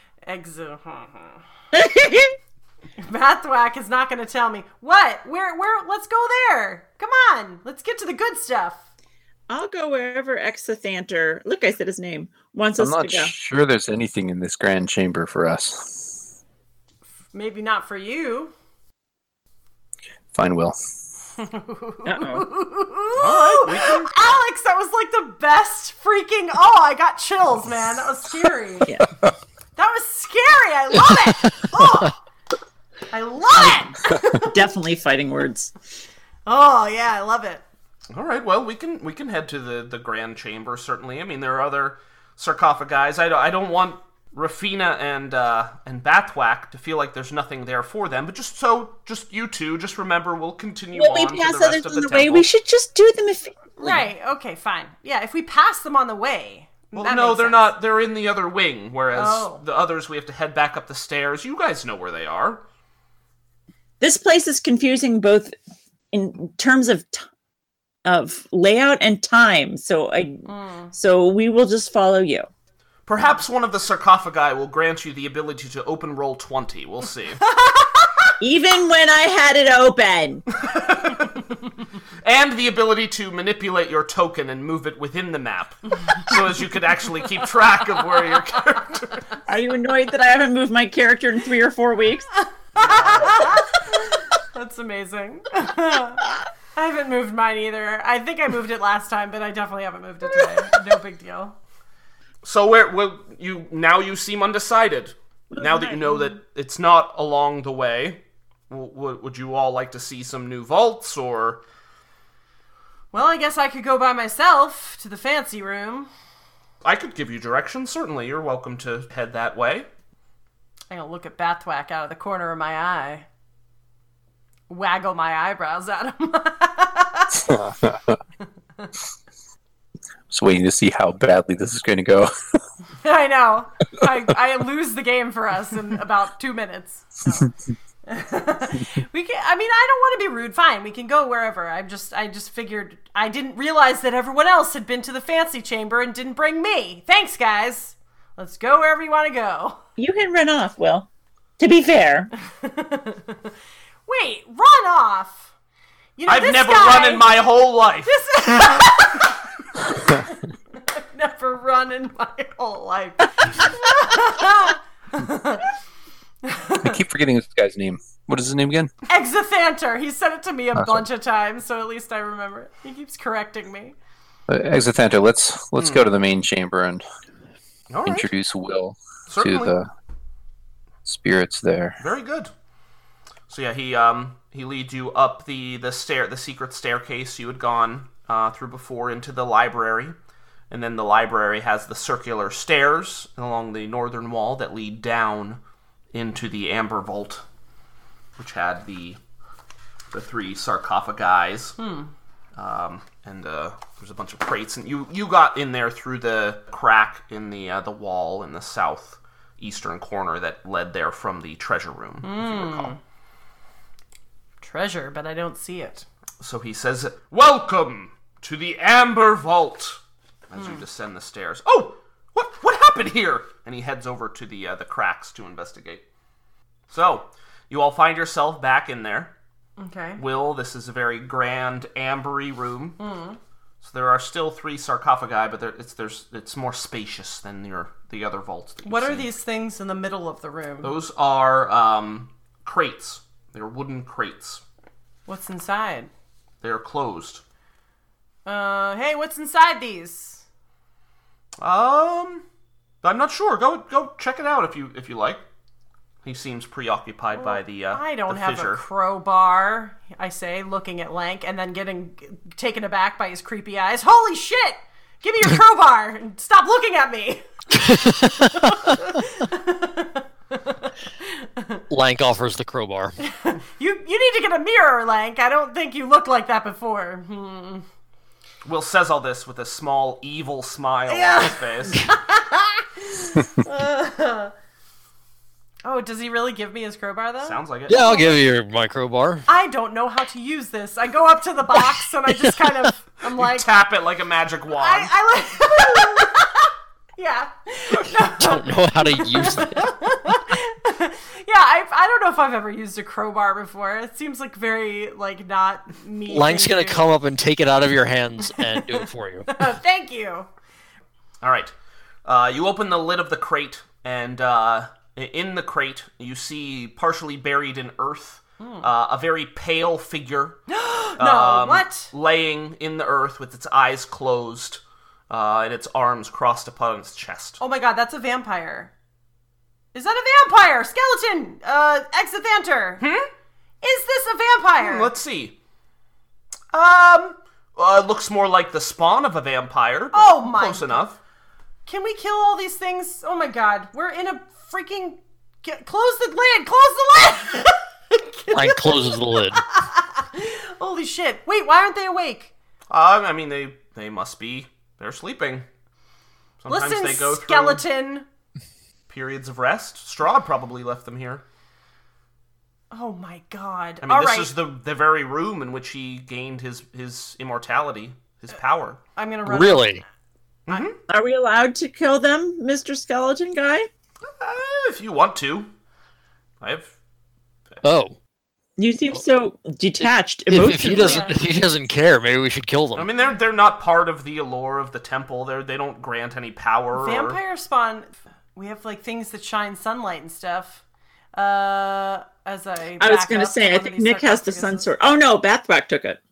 S3: Bathwack is not going to tell me. What? Where? Let's go there. Come on. Let's get to the good stuff.
S5: I'll go wherever Exothanter, look, I said his name, wants
S7: I'm
S5: us
S7: not
S5: to go.
S7: sure there's anything in this grand chamber for us.
S3: Maybe not for you.
S7: Fine, Will.
S5: Uh-oh.
S3: Alex, that was like the best freaking... Oh, I got chills, man. That was scary.
S5: Yeah.
S3: That was scary. I love it. Oh, I love it.
S5: Definitely fighting words.
S3: Oh, yeah, I love it.
S1: All right, well, we can head to the grand chamber, certainly. I mean, there are other sarcophagi. I don't want Rafina and Bathwack to feel like there's nothing there for them, but just you two, just remember we'll continue
S5: Well,
S1: on
S5: we
S1: to
S5: pass
S1: the rest
S5: others
S1: of
S5: on
S1: the
S5: the way.
S1: temple.
S5: We should just do them if...
S3: Right, okay, fine. Yeah, if we pass them on the way...
S1: Well,
S3: that
S1: no,
S3: makes
S1: they're
S3: sense.
S1: not. They're in the other wing, whereas
S3: Oh.
S1: the others we have to head back up the stairs. You guys know where they are.
S5: This place is confusing both in terms of layout and time. So so we will just follow you.
S1: Perhaps one of the sarcophagi will grant you the ability to open roll 20. We'll see.
S5: Even when I had it open.
S1: And the ability to manipulate your token and move it within the map, so as you could actually keep track of where your character...
S5: Are you annoyed that I haven't moved my character in 3 or 4 weeks?
S3: That's amazing. I haven't moved mine either. I think I moved it last time, but I definitely haven't moved it today. No big deal.
S1: So you seem undecided. Now that you know that it's not along the way, would you all like to see some new vaults, or...
S3: Well, I guess I could go by myself to the fancy room.
S1: I could give you directions, certainly. You're welcome to head that way.
S3: I'm gonna look at Bathwack out of the corner of my eye. Waggle my eyebrows at him.
S7: Just waiting to see how badly this is going to go.
S3: I know. I lose the game for us in about 2 minutes. So. I don't want to be rude. Fine, we can go wherever. I just figured I didn't realize that everyone else had been to the fancy chamber and didn't bring me. Thanks, guys. Let's go wherever you want to go.
S5: You can run off, Will. To be fair.
S3: Wait, run off? You know,
S1: I've
S3: this
S1: never
S3: guy-
S1: run in my whole life.
S3: I've never run in my whole life.
S7: I keep forgetting this guy's name. What is his name again?
S3: Exothanter. He said it to me a
S7: Awesome.
S3: bunch of times, so at least I remember it. He keeps correcting me.
S7: Exothanter, let's go to the main chamber and
S1: All right.
S7: introduce Will
S1: Certainly.
S7: to the spirits there.
S1: Very good. So yeah, he leads you up the secret staircase you had gone through before into the library, and then the library has the circular stairs along the northern wall that lead down into the Amber Vault, which had the 3 sarcophagi. And there's a bunch of crates, and you got in there through the crack in the wall in the southeastern corner that led there from the treasure room, if you recall.
S3: Treasure, but I don't see it.
S1: So he says, "Welcome to the Amber Vault." As you descend the stairs. Oh, what happened here? And he heads over to the cracks to investigate. So you all find yourself back in there.
S3: Okay.
S1: Will, this is a very grand, ambery room. So there are still 3 sarcophagi, but it's more spacious than the other vaults. That you've
S3: What are
S1: seen.
S3: these things in the middle of the room?
S1: Those are crates. They're wooden crates.
S3: What's inside?
S1: They're closed.
S3: Hey, what's inside these?
S1: I'm not sure. Go check it out if you like. He seems preoccupied by the
S3: I don't
S1: the
S3: have
S1: fissure.
S3: a crowbar, I say, looking at Lank, and then getting taken aback by his creepy eyes. Holy shit! Give me your crowbar and stop looking at me!
S2: Lank offers the crowbar.
S3: You need to get a mirror, Lank. I don't think you looked like that before.
S1: Will says all this with a small evil smile on his face.
S3: Oh, does he really give me his crowbar, though?
S1: Sounds like it.
S2: Yeah, I'll give you my crowbar.
S3: I don't know how to use this. I go up to the box and I just kind of, I'm like...
S1: Tap it like a magic wand.
S3: I yeah.
S2: Don't know how to use it.
S3: Yeah, I don't know if I've ever used a crowbar before. It seems like very, like, not me.
S2: Lank's gonna come up and take it out of your hands and do it for you.
S3: Thank you.
S1: All right. You open the lid of the crate, and in the crate, you see partially buried in earth a very pale figure.
S3: No, what?
S1: Laying in the earth with its eyes closed and its arms crossed upon its chest.
S3: Oh my god, that's a vampire. Is that a vampire? Skeleton! Exithanter! Is this a vampire?
S1: Let's see. Looks more like the spawn of a vampire. But
S3: Oh my
S1: close enough.
S3: Can we kill all these things? Oh my god, we're in a freaking... Close the lid! Close the lid!
S2: Lank closes the lid.
S3: Holy shit. Wait, why aren't they awake?
S1: I mean, they must be. They're sleeping. Sometimes
S3: Listen,
S1: they go through
S3: skeleton.
S1: periods of rest. Strahd probably left them here.
S3: Oh my god.
S1: I mean,
S3: All
S1: this
S3: right.
S1: is the very room in which he gained his immortality, his power.
S3: I'm gonna run.
S2: Really?
S5: Are we allowed to kill them, Mr. Skeleton Guy?
S1: If you want to.
S2: Oh.
S5: You seem so detached
S2: If
S5: emotionally.
S2: he doesn't care, maybe we should kill them.
S1: I mean, they're not part of the allure of the temple. They don't grant any power.
S3: Vampire spawn. We have like things that shine sunlight and stuff. As I
S5: was going to say, I think Nick has the sun sword. Oh no, Bathwack took it.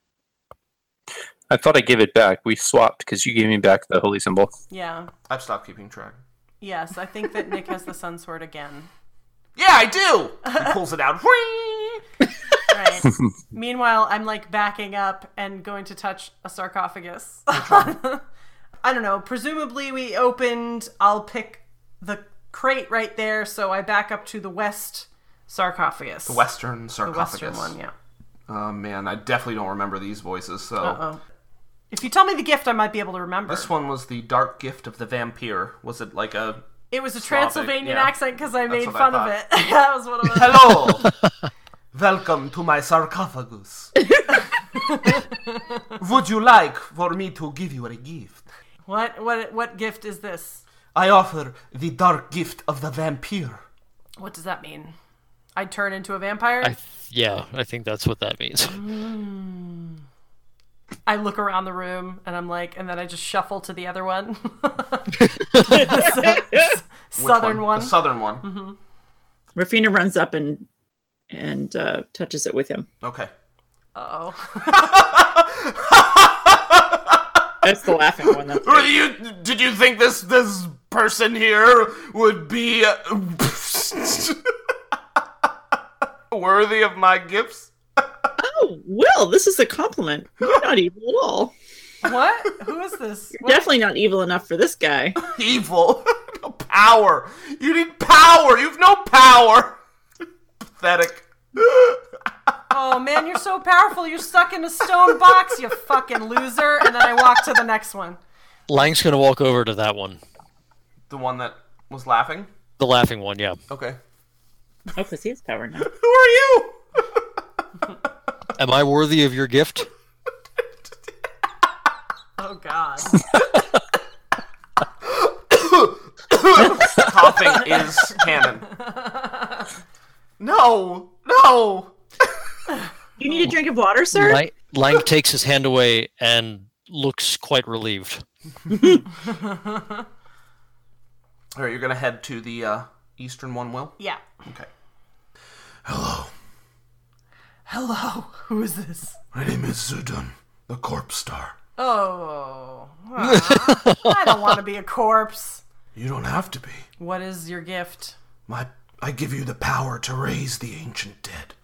S7: I thought I gave it back. We swapped because you gave me back the holy symbol.
S3: Yeah.
S1: I've stopped keeping track.
S3: Yes, I think that Nick has the sun sword again.
S1: Yeah, I do. He pulls it out. Whee!
S3: Right. Meanwhile, I'm like backing up and going to touch a sarcophagus. I don't know. Presumably we opened. I'll pick the crate right there, so I back up to the west sarcophagus.
S1: The western
S3: The
S1: sarcophagus.
S3: western one, yeah.
S1: Oh man, I definitely don't remember these voices. So
S3: Uh-oh. If you tell me the gift, I might be able to remember.
S1: this one was the dark gift of the vampire. Was it like a?
S3: It was a
S1: Slavic,
S3: Transylvanian
S1: yeah.
S3: accent because I made
S1: what I
S3: fun of it. That was one of the...
S1: Hello, welcome to my sarcophagus. Would you like for me to give you a gift?
S3: What gift is this?
S1: I offer the dark gift of the vampire.
S3: What does that mean? I turn into a vampire?
S2: I think that's what that means.
S3: I look around the room and I'm like, and then I just shuffle to the other one. Southern
S1: Which
S3: one.
S1: The southern one.
S5: Rafina runs up and touches it with him.
S1: Okay.
S3: Uh-oh.
S5: That's the laughing one. That's
S1: Did you think this person here would be worthy of my gifts?
S5: Oh, Will, this is a compliment. You're not evil at all.
S3: What? Who is this?
S5: You're definitely not evil enough for this guy.
S1: Evil. No power. You need power. You have no power. Pathetic.
S3: Oh man, you're so powerful. You're stuck in a stone box, you fucking loser. And then I walk to the next one.
S2: Lank's gonna walk over to that one.
S1: The one that was laughing?
S2: The laughing one, yeah.
S1: Okay.
S5: Oh, because he has power now.
S1: Who are you?
S2: Am I worthy of your gift?
S3: Oh god.
S1: Coughing is canon. No.
S5: You need a drink of water, sir?
S2: Lank takes his hand away and looks quite relieved.
S1: All right, you're gonna head to the eastern one, Will?
S3: Yeah.
S1: Okay.
S3: Hello. Who is this?
S1: My name is Zudun, the Corpse Star.
S3: Oh. I don't want to be a corpse.
S1: You don't have to be.
S3: What is your gift?
S1: I give you the power to raise the ancient dead.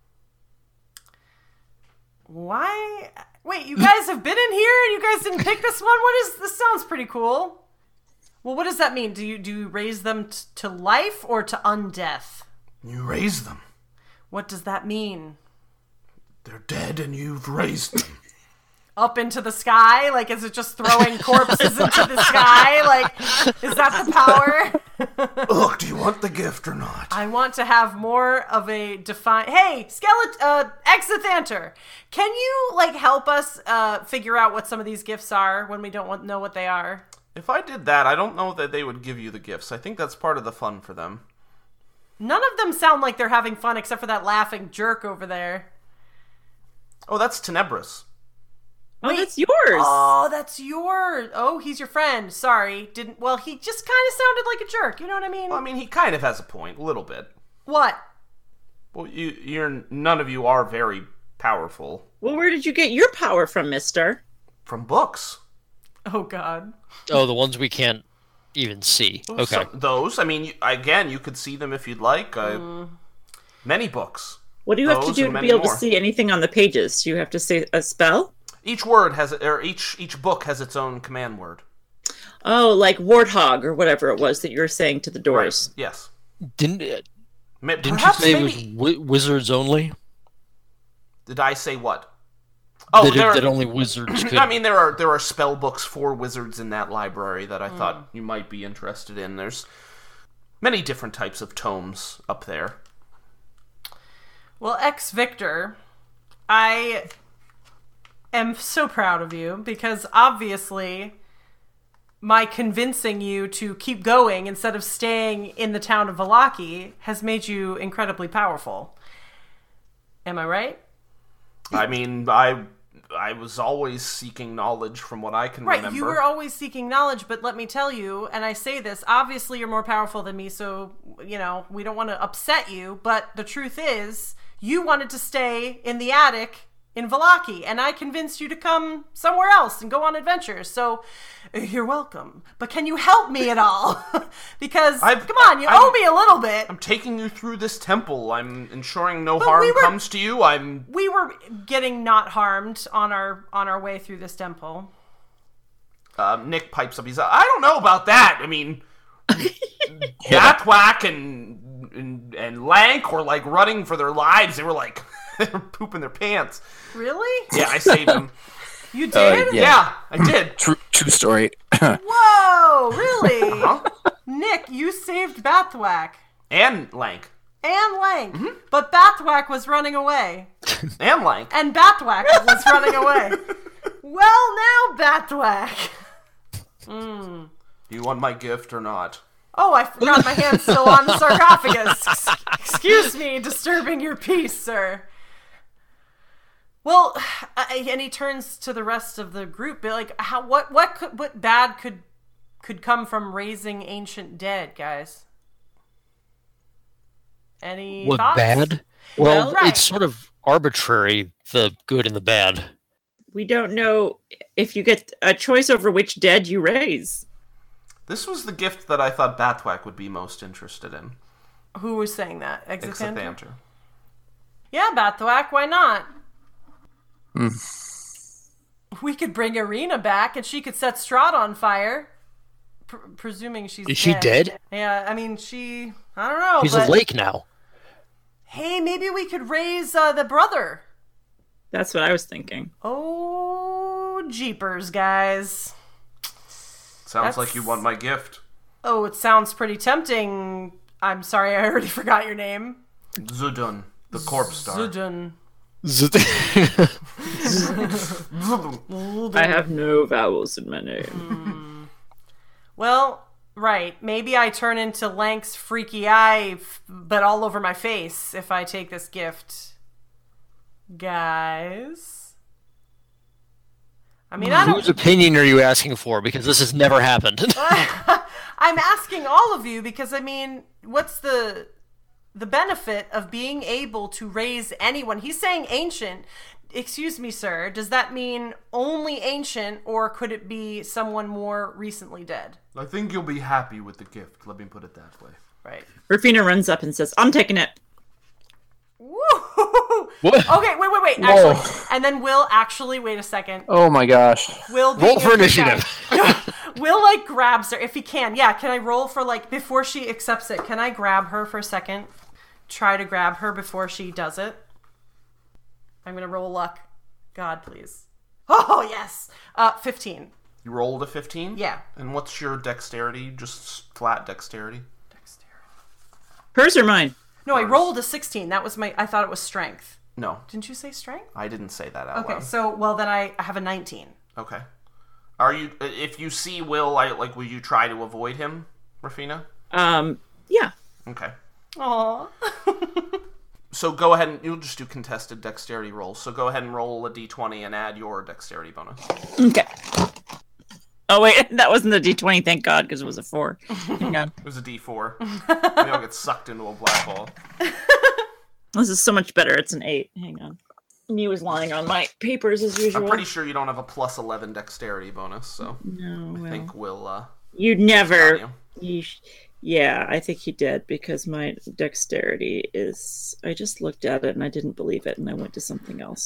S3: Why? Wait, you guys have been in here and you guys didn't pick this one? This sounds pretty cool. Well, what does that mean? Do you raise them to life or to undeath?
S1: You raise them.
S3: What does that mean?
S1: They're dead and you've raised them.
S3: Up into the sky? Like, is it just throwing corpses into the sky? Like, is that the power?
S1: Look, do you want the gift or not?
S3: I want to have more of a defined... Hey, Exithanter, can you, like, help us figure out what some of these gifts are when we don't know what they are?
S1: If I did that, I don't know that they would give you the gifts. I think that's part of the fun for them.
S3: None of them sound like they're having fun except for that laughing jerk over there.
S1: Oh, that's Tenebris.
S5: Oh,
S3: Wait.
S5: that's yours.
S3: Oh, that's yours. Oh, he's your friend. Sorry. Well, he just kind of sounded like a jerk. You know what I mean?
S1: Well, I mean, he kind of has a point, a little bit.
S3: What?
S1: Well, none of you are very powerful.
S5: Well, where did you get your power from, mister?
S1: From books.
S3: Oh, God.
S2: Oh, the ones we can't even see. Okay.
S1: Those, I mean, again, you could see them if you'd like. Many books.
S5: What do you have to
S1: Those
S5: do
S1: and
S5: to be
S1: many
S5: able
S1: more.
S5: to see anything on the pages? Do you have to say a spell?
S1: Each word has, or each book has its own command word.
S5: Oh, like warthog or whatever it was that you were saying to the doors.
S1: Right. Yes.
S2: Didn't you
S1: Perhaps
S2: say
S1: maybe.
S2: it was wizards only?
S1: Did I say what? Oh,
S2: that only wizards could...
S1: I mean, there are spell books for wizards in that library that I thought you might be interested in. There's many different types of tomes up there.
S3: Well, Victor, I am so proud of you because obviously my convincing you to keep going instead of staying in the town of Vallaki has made you incredibly powerful. Am I right?
S1: I mean, I was always seeking knowledge from what I can
S3: Right,
S1: remember.
S3: you were always seeking knowledge, but let me tell you, and I say this, obviously you're more powerful than me, so, we don't want to upset you, but the truth is, you wanted to stay in the attic in Vallaki, and I convinced you to come somewhere else and go on adventures, so you're welcome. But can you help me at all? Because, come on, you owe me a little bit.
S1: I'm taking you through this temple. I'm ensuring no
S3: But
S1: harm
S3: we were-
S1: comes to you.
S3: We were getting not harmed on our way through this temple.
S1: Nick pipes up. He's like, I don't know about that. I mean, Batwhack and Lank were like running for their lives. They were like, they were pooping their pants.
S3: Really?
S1: Yeah, I saved them.
S3: You did?
S1: Yeah, I did.
S7: True story.
S3: Whoa, really?
S1: Huh?
S3: Nick, you saved Bathwack
S1: And Lank.
S3: and Lank, but Bathwack was running away.
S1: And Lank.
S3: And Bathwack was running away. Well, now, Bathwack.
S1: You want my gift or not?
S3: Oh, I forgot my hand's still on the sarcophagus. Excuse me, disturbing your peace, sir. Well, and he turns to the rest of the group, but like, what bad could come from raising ancient dead, guys? Any
S2: What,
S3: thoughts?
S2: bad? Well,
S3: Right.
S2: it's sort of arbitrary, the good and the bad.
S5: We don't know if you get a choice over which dead you raise.
S1: This was the gift that I thought Bathwack would be most interested in.
S3: Who was saying that? Exithanter?
S1: Exithanter.
S3: Yeah, Bathwack, why not? We could bring Irina back and she could set Strahd on fire. Presuming she's
S2: Is she dead?
S3: Yeah, I mean, I don't know.
S2: He's
S3: but,
S2: a lake now.
S3: Hey, maybe we could raise the brother.
S5: That's what I was thinking.
S3: Oh, jeepers, guys.
S1: Sounds like you want my gift.
S3: Oh, it sounds pretty tempting. I'm sorry, I already forgot your name.
S1: Zudun, the corpse star.
S3: Zudun.
S5: I have no vowels in my name.
S3: Well, right. Maybe I turn into Lank's freaky eye, but all over my face if I take this gift. Guys? I mean, I
S2: Whose
S3: don't...
S2: opinion are you asking for? Because this has never happened.
S3: I'm asking all of you because, I mean, what's the benefit of being able to raise anyone? He's saying ancient. excuse me, sir, does that mean only ancient, or could it be someone more recently dead?
S1: I think you'll be happy with the gift. Let me put it that way.
S3: Right.
S5: Rufina runs up and says, I'm taking it.
S3: Woo!
S2: What?
S3: Okay, wait.
S7: Whoa.
S3: Actually, and then Will actually, wait a second.
S7: Oh my gosh.
S3: Will
S2: Roll
S3: being
S2: for
S3: a good
S2: initiative.
S3: guy- Will like grabs her if he can. Yeah, can I roll for like before she accepts it? Can I grab her for a second? Try to grab her before she does it. I'm gonna roll luck. God, please. Oh yes. 15.
S1: You rolled a 15?
S3: Yeah.
S1: And what's your dexterity? Just flat dexterity?
S5: Hers or mine?
S3: No, I rolled a 16. That was I thought it was strength.
S1: No,
S3: Didn't you say strength?
S1: I didn't say that out
S3: Okay,
S1: loud.
S3: so well then I have a 19.
S1: Okay. Are you? If you see Will, will you try to avoid him, Rafina?
S5: Yeah.
S1: Okay.
S3: Aww.
S1: So go ahead and you'll just do contested dexterity rolls. So go ahead and roll a d20 and add your dexterity bonus.
S5: Okay. Oh, wait, that wasn't a d20, thank God, because it was a 4. Hang on.
S1: It was a d4. We all get sucked into a black hole.
S5: This is so much better. It's an 8. Hang on. Me was lying on my papers as usual.
S1: I'm pretty sure you don't have a plus 11 dexterity bonus, so
S5: No,
S1: I
S5: well.
S1: think we'll
S5: You
S1: got
S5: never.
S1: you.
S5: Yeah, I think he did because my dexterity is. I just looked at it and I didn't believe it, and I went to something else.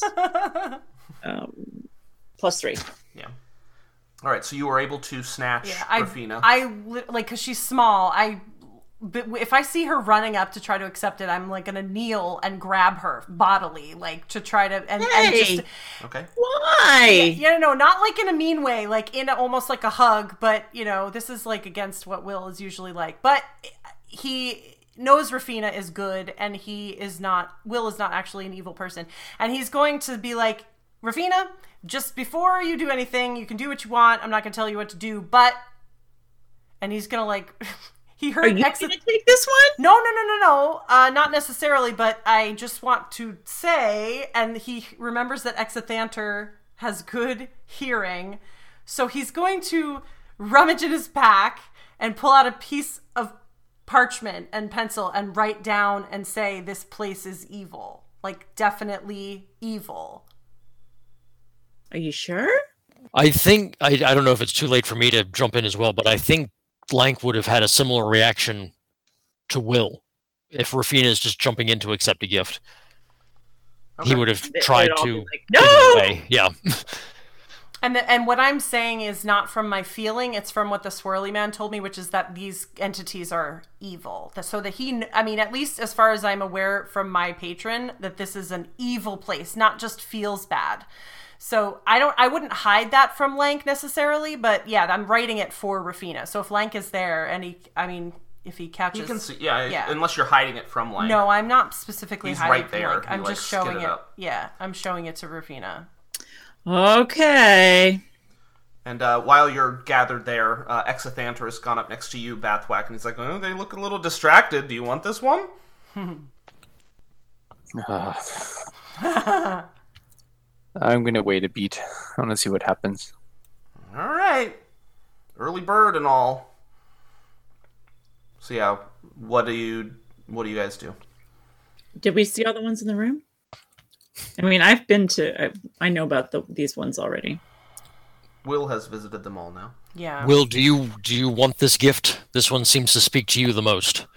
S5: +3.
S1: Yeah. All right, so you were able to snatch Rafina.
S3: Because she's small. But if I see her running up to try to accept it, I'm like gonna kneel and grab her bodily, like to try to and just
S1: Okay.
S5: Why?
S3: no, not like in a mean way, like in almost like a hug. But this is like against what Will is usually like. But he knows Rafina is good, and Will is not actually an evil person, and he's going to be like, Rafina, just before you do anything, you can do what you want. I'm not gonna tell you what to do, and he's gonna like. He heard
S5: Are you
S3: exit.
S5: gonna take this one?
S3: No. Not necessarily, but I just want to say, and he remembers that Exithanter has good hearing, so he's going to rummage in his pack and pull out a piece of parchment and pencil and write down and say, this place is evil. Like, definitely evil.
S5: Are you sure?
S2: I think I don't know if it's too late for me to jump in as well, but I think Blank would have had a similar reaction to Will if Rafina is just jumping in to accept a gift.
S1: Okay.
S2: He would have
S5: They'd
S2: tried
S5: all
S2: to
S5: be like,
S2: get in
S5: no!
S2: the way. Yeah.
S3: And what I'm saying is not from my feeling, it's from what the swirly man told me, which is that these entities are evil. So that at least as far as I'm aware from my patron, that this is an evil place, not just feels bad. So I wouldn't hide that from Lank necessarily, but yeah, I'm writing it for Rafina. So if Lank is there and if he catches,
S1: You can see, yeah, unless you're hiding it from Lank.
S3: No, I'm not specifically
S1: He's
S3: hiding
S1: right
S3: it from
S1: there.
S3: Lank.
S1: He,
S3: I'm
S1: like,
S3: just showing
S1: skid it
S3: it.
S1: up.
S3: Yeah, I'm showing it to Rafina.
S5: Okay.
S1: And while you're gathered there, Exithanter has gone up next to you, Bathwack, and he's like, oh, they look a little distracted. Do you want this one?
S7: I'm gonna wait a beat. I want to see what happens.
S1: All right. Early bird and all. So yeah, what do you guys do?
S5: Did we see all the ones in the room? I mean, I've been to. I know about these ones already.
S1: Will has visited them all now.
S3: Yeah.
S2: Will, do you want this gift? This one seems to speak to you the most.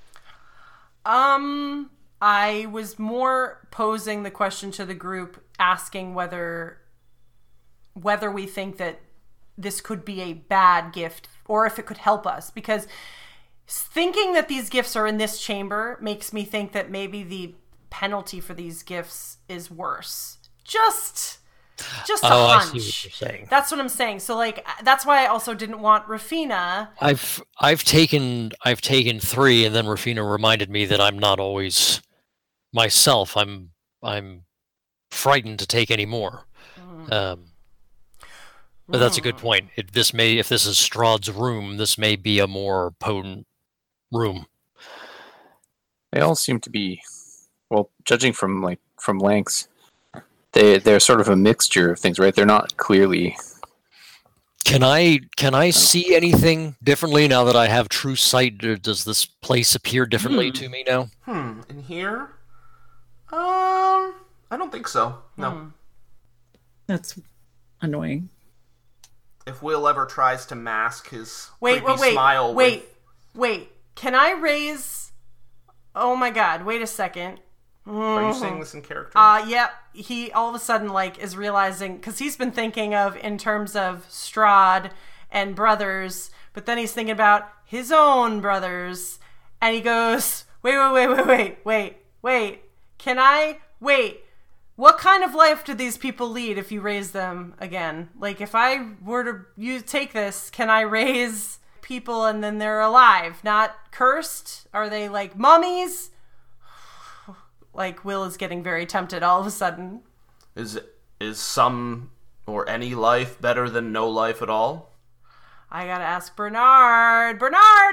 S3: I was more posing the question to the group, asking whether we think that this could be a bad gift or if it could help us, because thinking that these gifts are in this chamber makes me think that maybe the penalty for these gifts is worse. Just a hunch.
S2: I see what you're saying.
S3: That's what I'm saying. So like that's why I also didn't want Rafina.
S2: I've taken 3, and then Rafina reminded me that I'm not always myself. I'm frightened to take any more. But that's a good point. If this is Strahd's room, this may be a more potent room.
S7: They all seem to be, well, judging from Lanks, they're sort of a mixture of things, right? They're not clearly.
S2: Can I see anything differently now that I have true sight? Or does this place appear differently to me now?
S1: In here? I don't think so. No.
S5: That's annoying.
S1: If Will ever tries to mask his
S3: Wait,
S1: creepy smile with...
S3: wait. Can I raise... Oh my god, wait a second.
S1: Are you saying this in character?
S3: Yeah, he all of a sudden, like, is realizing... Because he's been thinking of, in terms of Strahd and brothers, but then he's thinking about his own brothers, and he goes, wait. Can I... Wait. What kind of life do these people lead if you raise them again? Like, if I were to take this, can I raise people and then they're alive, not cursed? Are they like mummies? Like, Will is getting very tempted all of a sudden.
S1: Is some or any life better than no life at all?
S3: I gotta ask Bernard. Bernard!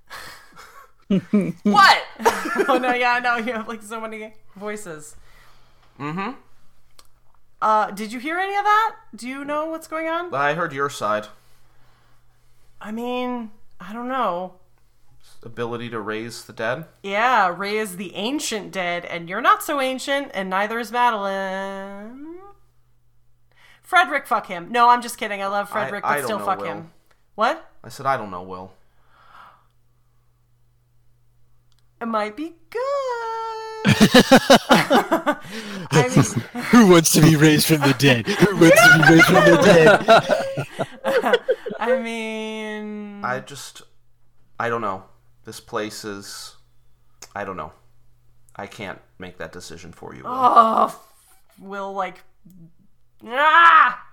S3: What? Oh, no, yeah, I know. You have, like, so many voices.
S1: Mm-hmm.
S3: Did you hear any of that? Do you know what's going on?
S1: I heard your side.
S3: I mean, I don't know.
S1: Ability to raise the dead?
S3: Yeah, raise the ancient dead, and you're not so ancient, and neither is Madeline. Frederick, fuck him. No, I'm just kidding. I love Frederick,
S1: I
S3: but still
S1: don't know,
S3: fuck
S1: Will.
S3: him. What?
S1: I said I don't know, Will.
S3: It might be good. I mean,
S2: Who wants to be raised from the dead? Who wants to be raised from the dead?
S3: I mean...
S1: I don't know. This place is... I don't know. I can't make that decision for you, Will.
S3: Oh, Will, like... Ah!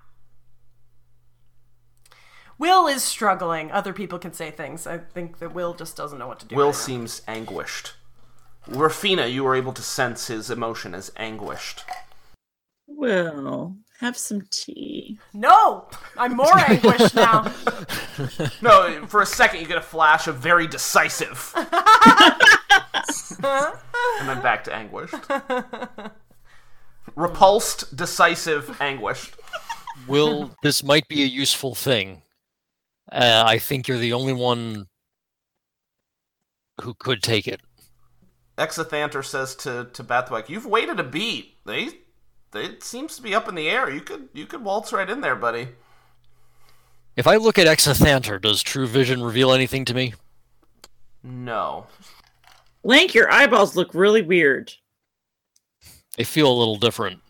S3: Will is struggling. Other people can say things. I think that Will just doesn't know what to do.
S1: Will
S3: right now.
S1: seems anguished. Rafina, you were able to sense his emotion as anguished.
S5: Well, have some tea.
S3: No! I'm more anguished now.
S1: No, for a second you get a flash of very decisive. And then back to anguished. Repulsed, decisive, anguished.
S2: Will, this might be a useful thing. I think you're the only one who could take it.
S1: Exothanter says to Bathwack, "You've waited a beat. It seems to be up in the air. You could waltz right in there, buddy."
S2: If I look at Exothanter, does True Vision reveal anything to me?
S1: No.
S5: Lank, your eyeballs look really weird.
S2: They feel a little different.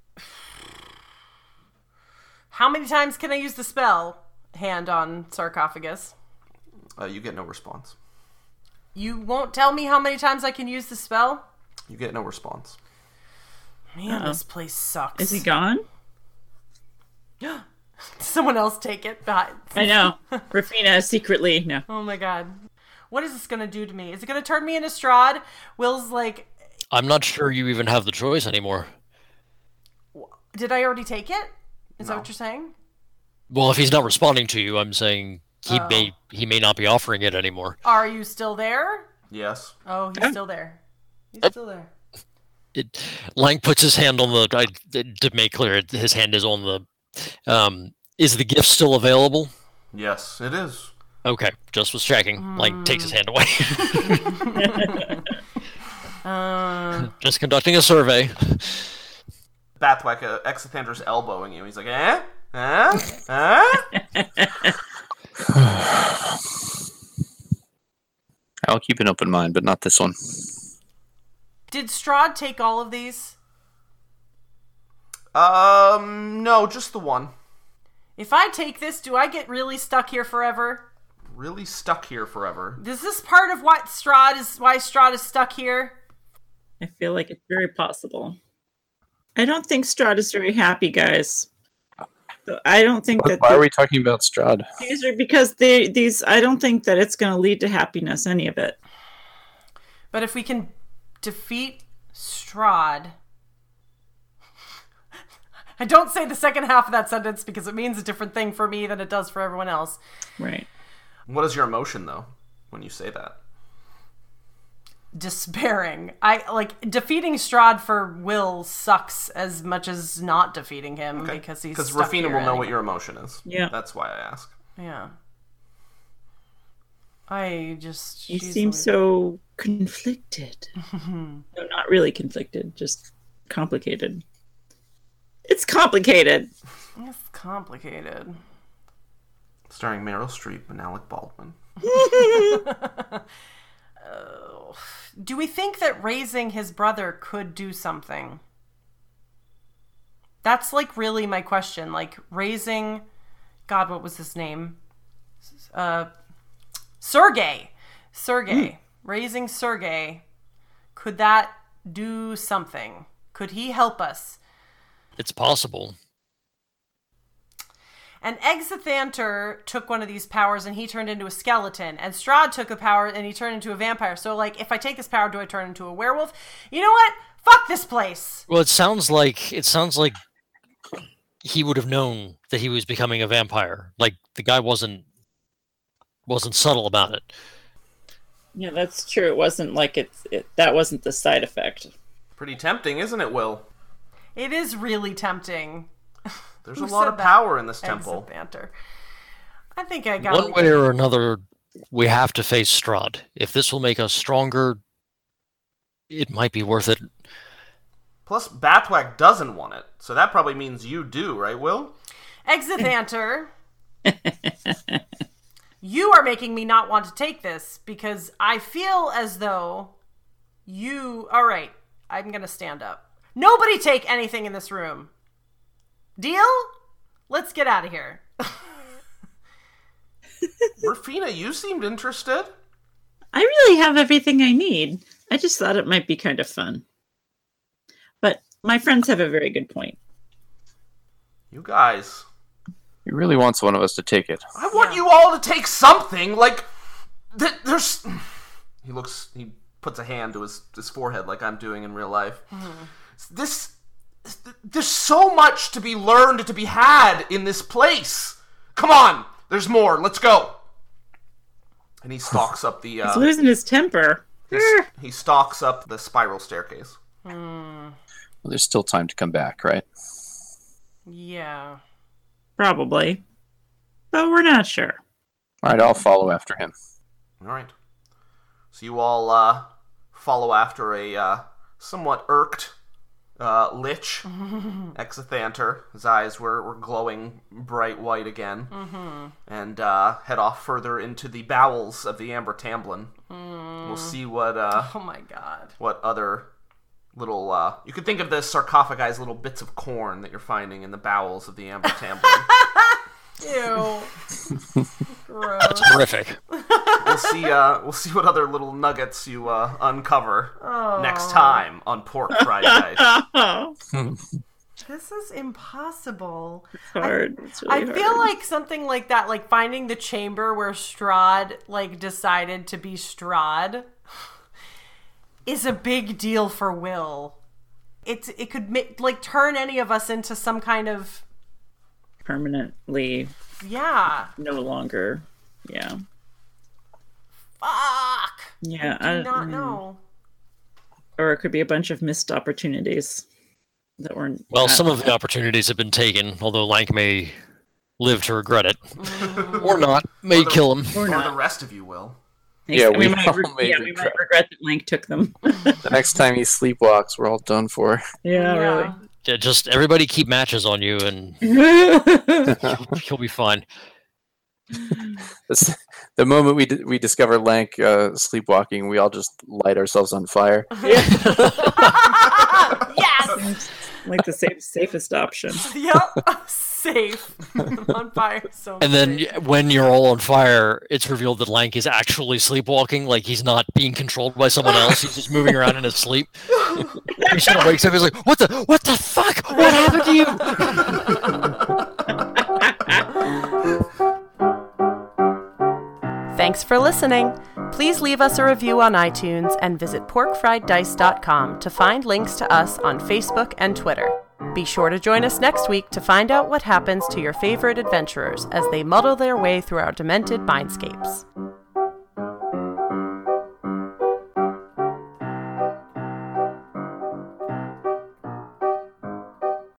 S3: How many times can I use the spell? Hand on sarcophagus.
S1: You get no response.
S3: You won't tell me how many times I can use the spell?
S1: You get no response.
S3: Man, this place sucks.
S5: Is he gone?
S3: Someone else take it.
S5: I know. Rafina secretly. No.
S3: Oh my god. What is this gonna do to me? Is it gonna turn me into Strahd? Will's like...
S2: I'm not sure you even have the choice anymore.
S3: Did I already take it? Is that
S1: No.
S3: what you're saying?
S2: Well, if he's not responding to you, I'm saying he may not be offering it anymore.
S3: Are you still there?
S1: Yes.
S3: Oh, he's still there. He's still there.
S2: Lang puts his hand on to make clear, his hand is on the... is the gift still available?
S1: Yes, it is.
S2: Okay, just was checking. Lang takes his hand away. Just conducting a survey.
S1: Bathwack, Exothanter's elbowing you. He's like, eh? Huh? Huh?
S7: I'll keep an open mind, but not this one.
S3: Did Strahd take all of these?
S1: No, just the one.
S3: If I take this, do I get really stuck here forever?
S1: Really stuck here forever.
S3: Is this part of why Strahd is stuck here?
S5: I feel like it's very possible. I don't think Strahd is very happy, guys. So I don't think that
S7: Why are we talking about Strahd?
S5: these are because these. I don't think that it's going to lead to happiness. Any of it.
S3: But if we can defeat Strahd... I don't say the second half of that sentence because it means a different thing for me than it does for everyone else.
S5: Right.
S1: What is your emotion, though, when you say that?
S3: Despairing. Defeating Strahd for Will sucks as much as not defeating him because he's
S1: Because
S3: stuck
S1: Rafina
S3: here
S1: will know
S3: anyway.
S1: what your emotion is.
S5: Yeah.
S1: That's why I ask.
S3: Yeah.
S5: You seem so conflicted. No, not really conflicted, just complicated. It's complicated.
S3: It's complicated.
S1: Starring Meryl Streep and Alec Baldwin.
S3: Do we think that raising his brother could do something? That's like really my question. Like raising, God, what was his name? Sergei. Raising Sergei. Could that do something? Could he help us?
S2: It's possible.
S3: And Exithanter took one of these powers and he turned into a skeleton. And Strahd took a power and he turned into a vampire. So, like, if I take this power, do I turn into a werewolf? You know what? Fuck this place.
S2: Well, it sounds like he would have known that he was becoming a vampire. Like the guy wasn't subtle about it.
S5: Yeah, that's true. It wasn't like that wasn't the side effect.
S1: Pretty tempting, isn't it, Will?
S3: It is really tempting.
S1: There's
S3: Who
S1: a lot
S3: said
S1: of
S3: that?
S1: power in this temple.
S3: Exithanter. I think I got
S2: One way or another, we have to face Strahd. If this will make us stronger, it might be worth it.
S1: Plus, Bathwack doesn't want it, so that probably means you do, right, Will?
S3: Exithanter. You are making me not want to take this because I feel as though you... All right, I'm going to stand up. Nobody take anything in this room. Deal? Let's get out of here.
S1: Rafina, you seemed interested.
S5: I really have everything I need. I just thought it might be kind of fun. But my friends have a very good point.
S1: You guys.
S7: He really wants one of us to take it.
S1: I want you all to take something. Like, there's... He puts a hand to his forehead like I'm doing in real life. There's so much to be learned, to be had in this place. Come on, there's more. Let's go. And he stalks up the...
S5: He's losing his temper.
S1: he stalks up the spiral staircase.
S7: Well, there's still time to come back, right?
S3: Yeah.
S5: Probably. But we're not sure.
S7: All right, I'll follow after him.
S1: All right. So you all follow after a somewhat irked Lich, Exithanter. His eyes were glowing bright white again. And head off further into the bowels of the Amber Tamblin. We'll see what...
S3: Oh my god.
S1: What other little... you could think of the sarcophagi as little bits of corn that you're finding in the bowels of the Amber Tamblin.
S3: Ew. Gross.
S2: That's horrific.
S1: We'll see what other little nuggets you uncover next time on Pork Fried Dice.
S3: This is impossible.
S5: It's hard. It's really
S3: I feel like something like that, like finding the chamber where Strahd like decided to be Strahd, is a big deal for Will. It could like turn any of us into some kind of
S5: permanently no longer. Yeah.
S3: Fuck.
S5: Yeah.
S3: I do not know.
S5: Or it could be a bunch of missed opportunities that weren't.
S2: Well, some of the opportunities have been taken, although Lank may live to regret it. Or not. May kill him.
S1: Or the rest of you will.
S7: Yeah, we
S5: might regret that Link took them.
S7: The next time he sleepwalks, we're all done for.
S5: Yeah, really.
S2: Yeah, just everybody keep matches on you and he'll be fine.
S7: The moment we discover Lank sleepwalking, we all just light ourselves on fire.
S3: Yes!
S5: Like the safest option.
S3: Yep. Safe. On fire. So
S2: And then
S3: safe.
S2: when you're all on fire, it's revealed that Lank is actually sleepwalking, like he's not being controlled by someone else. He's just moving around in his sleep. He sort of wakes up, he's like, what the fuck? What happened to you?
S3: Thanks for listening. Please leave us a review on iTunes and visit porkfrieddice.com to find links to us on Facebook and Twitter. Be sure to join us next week to find out what happens to your favorite adventurers as they muddle their way through our demented mindscapes.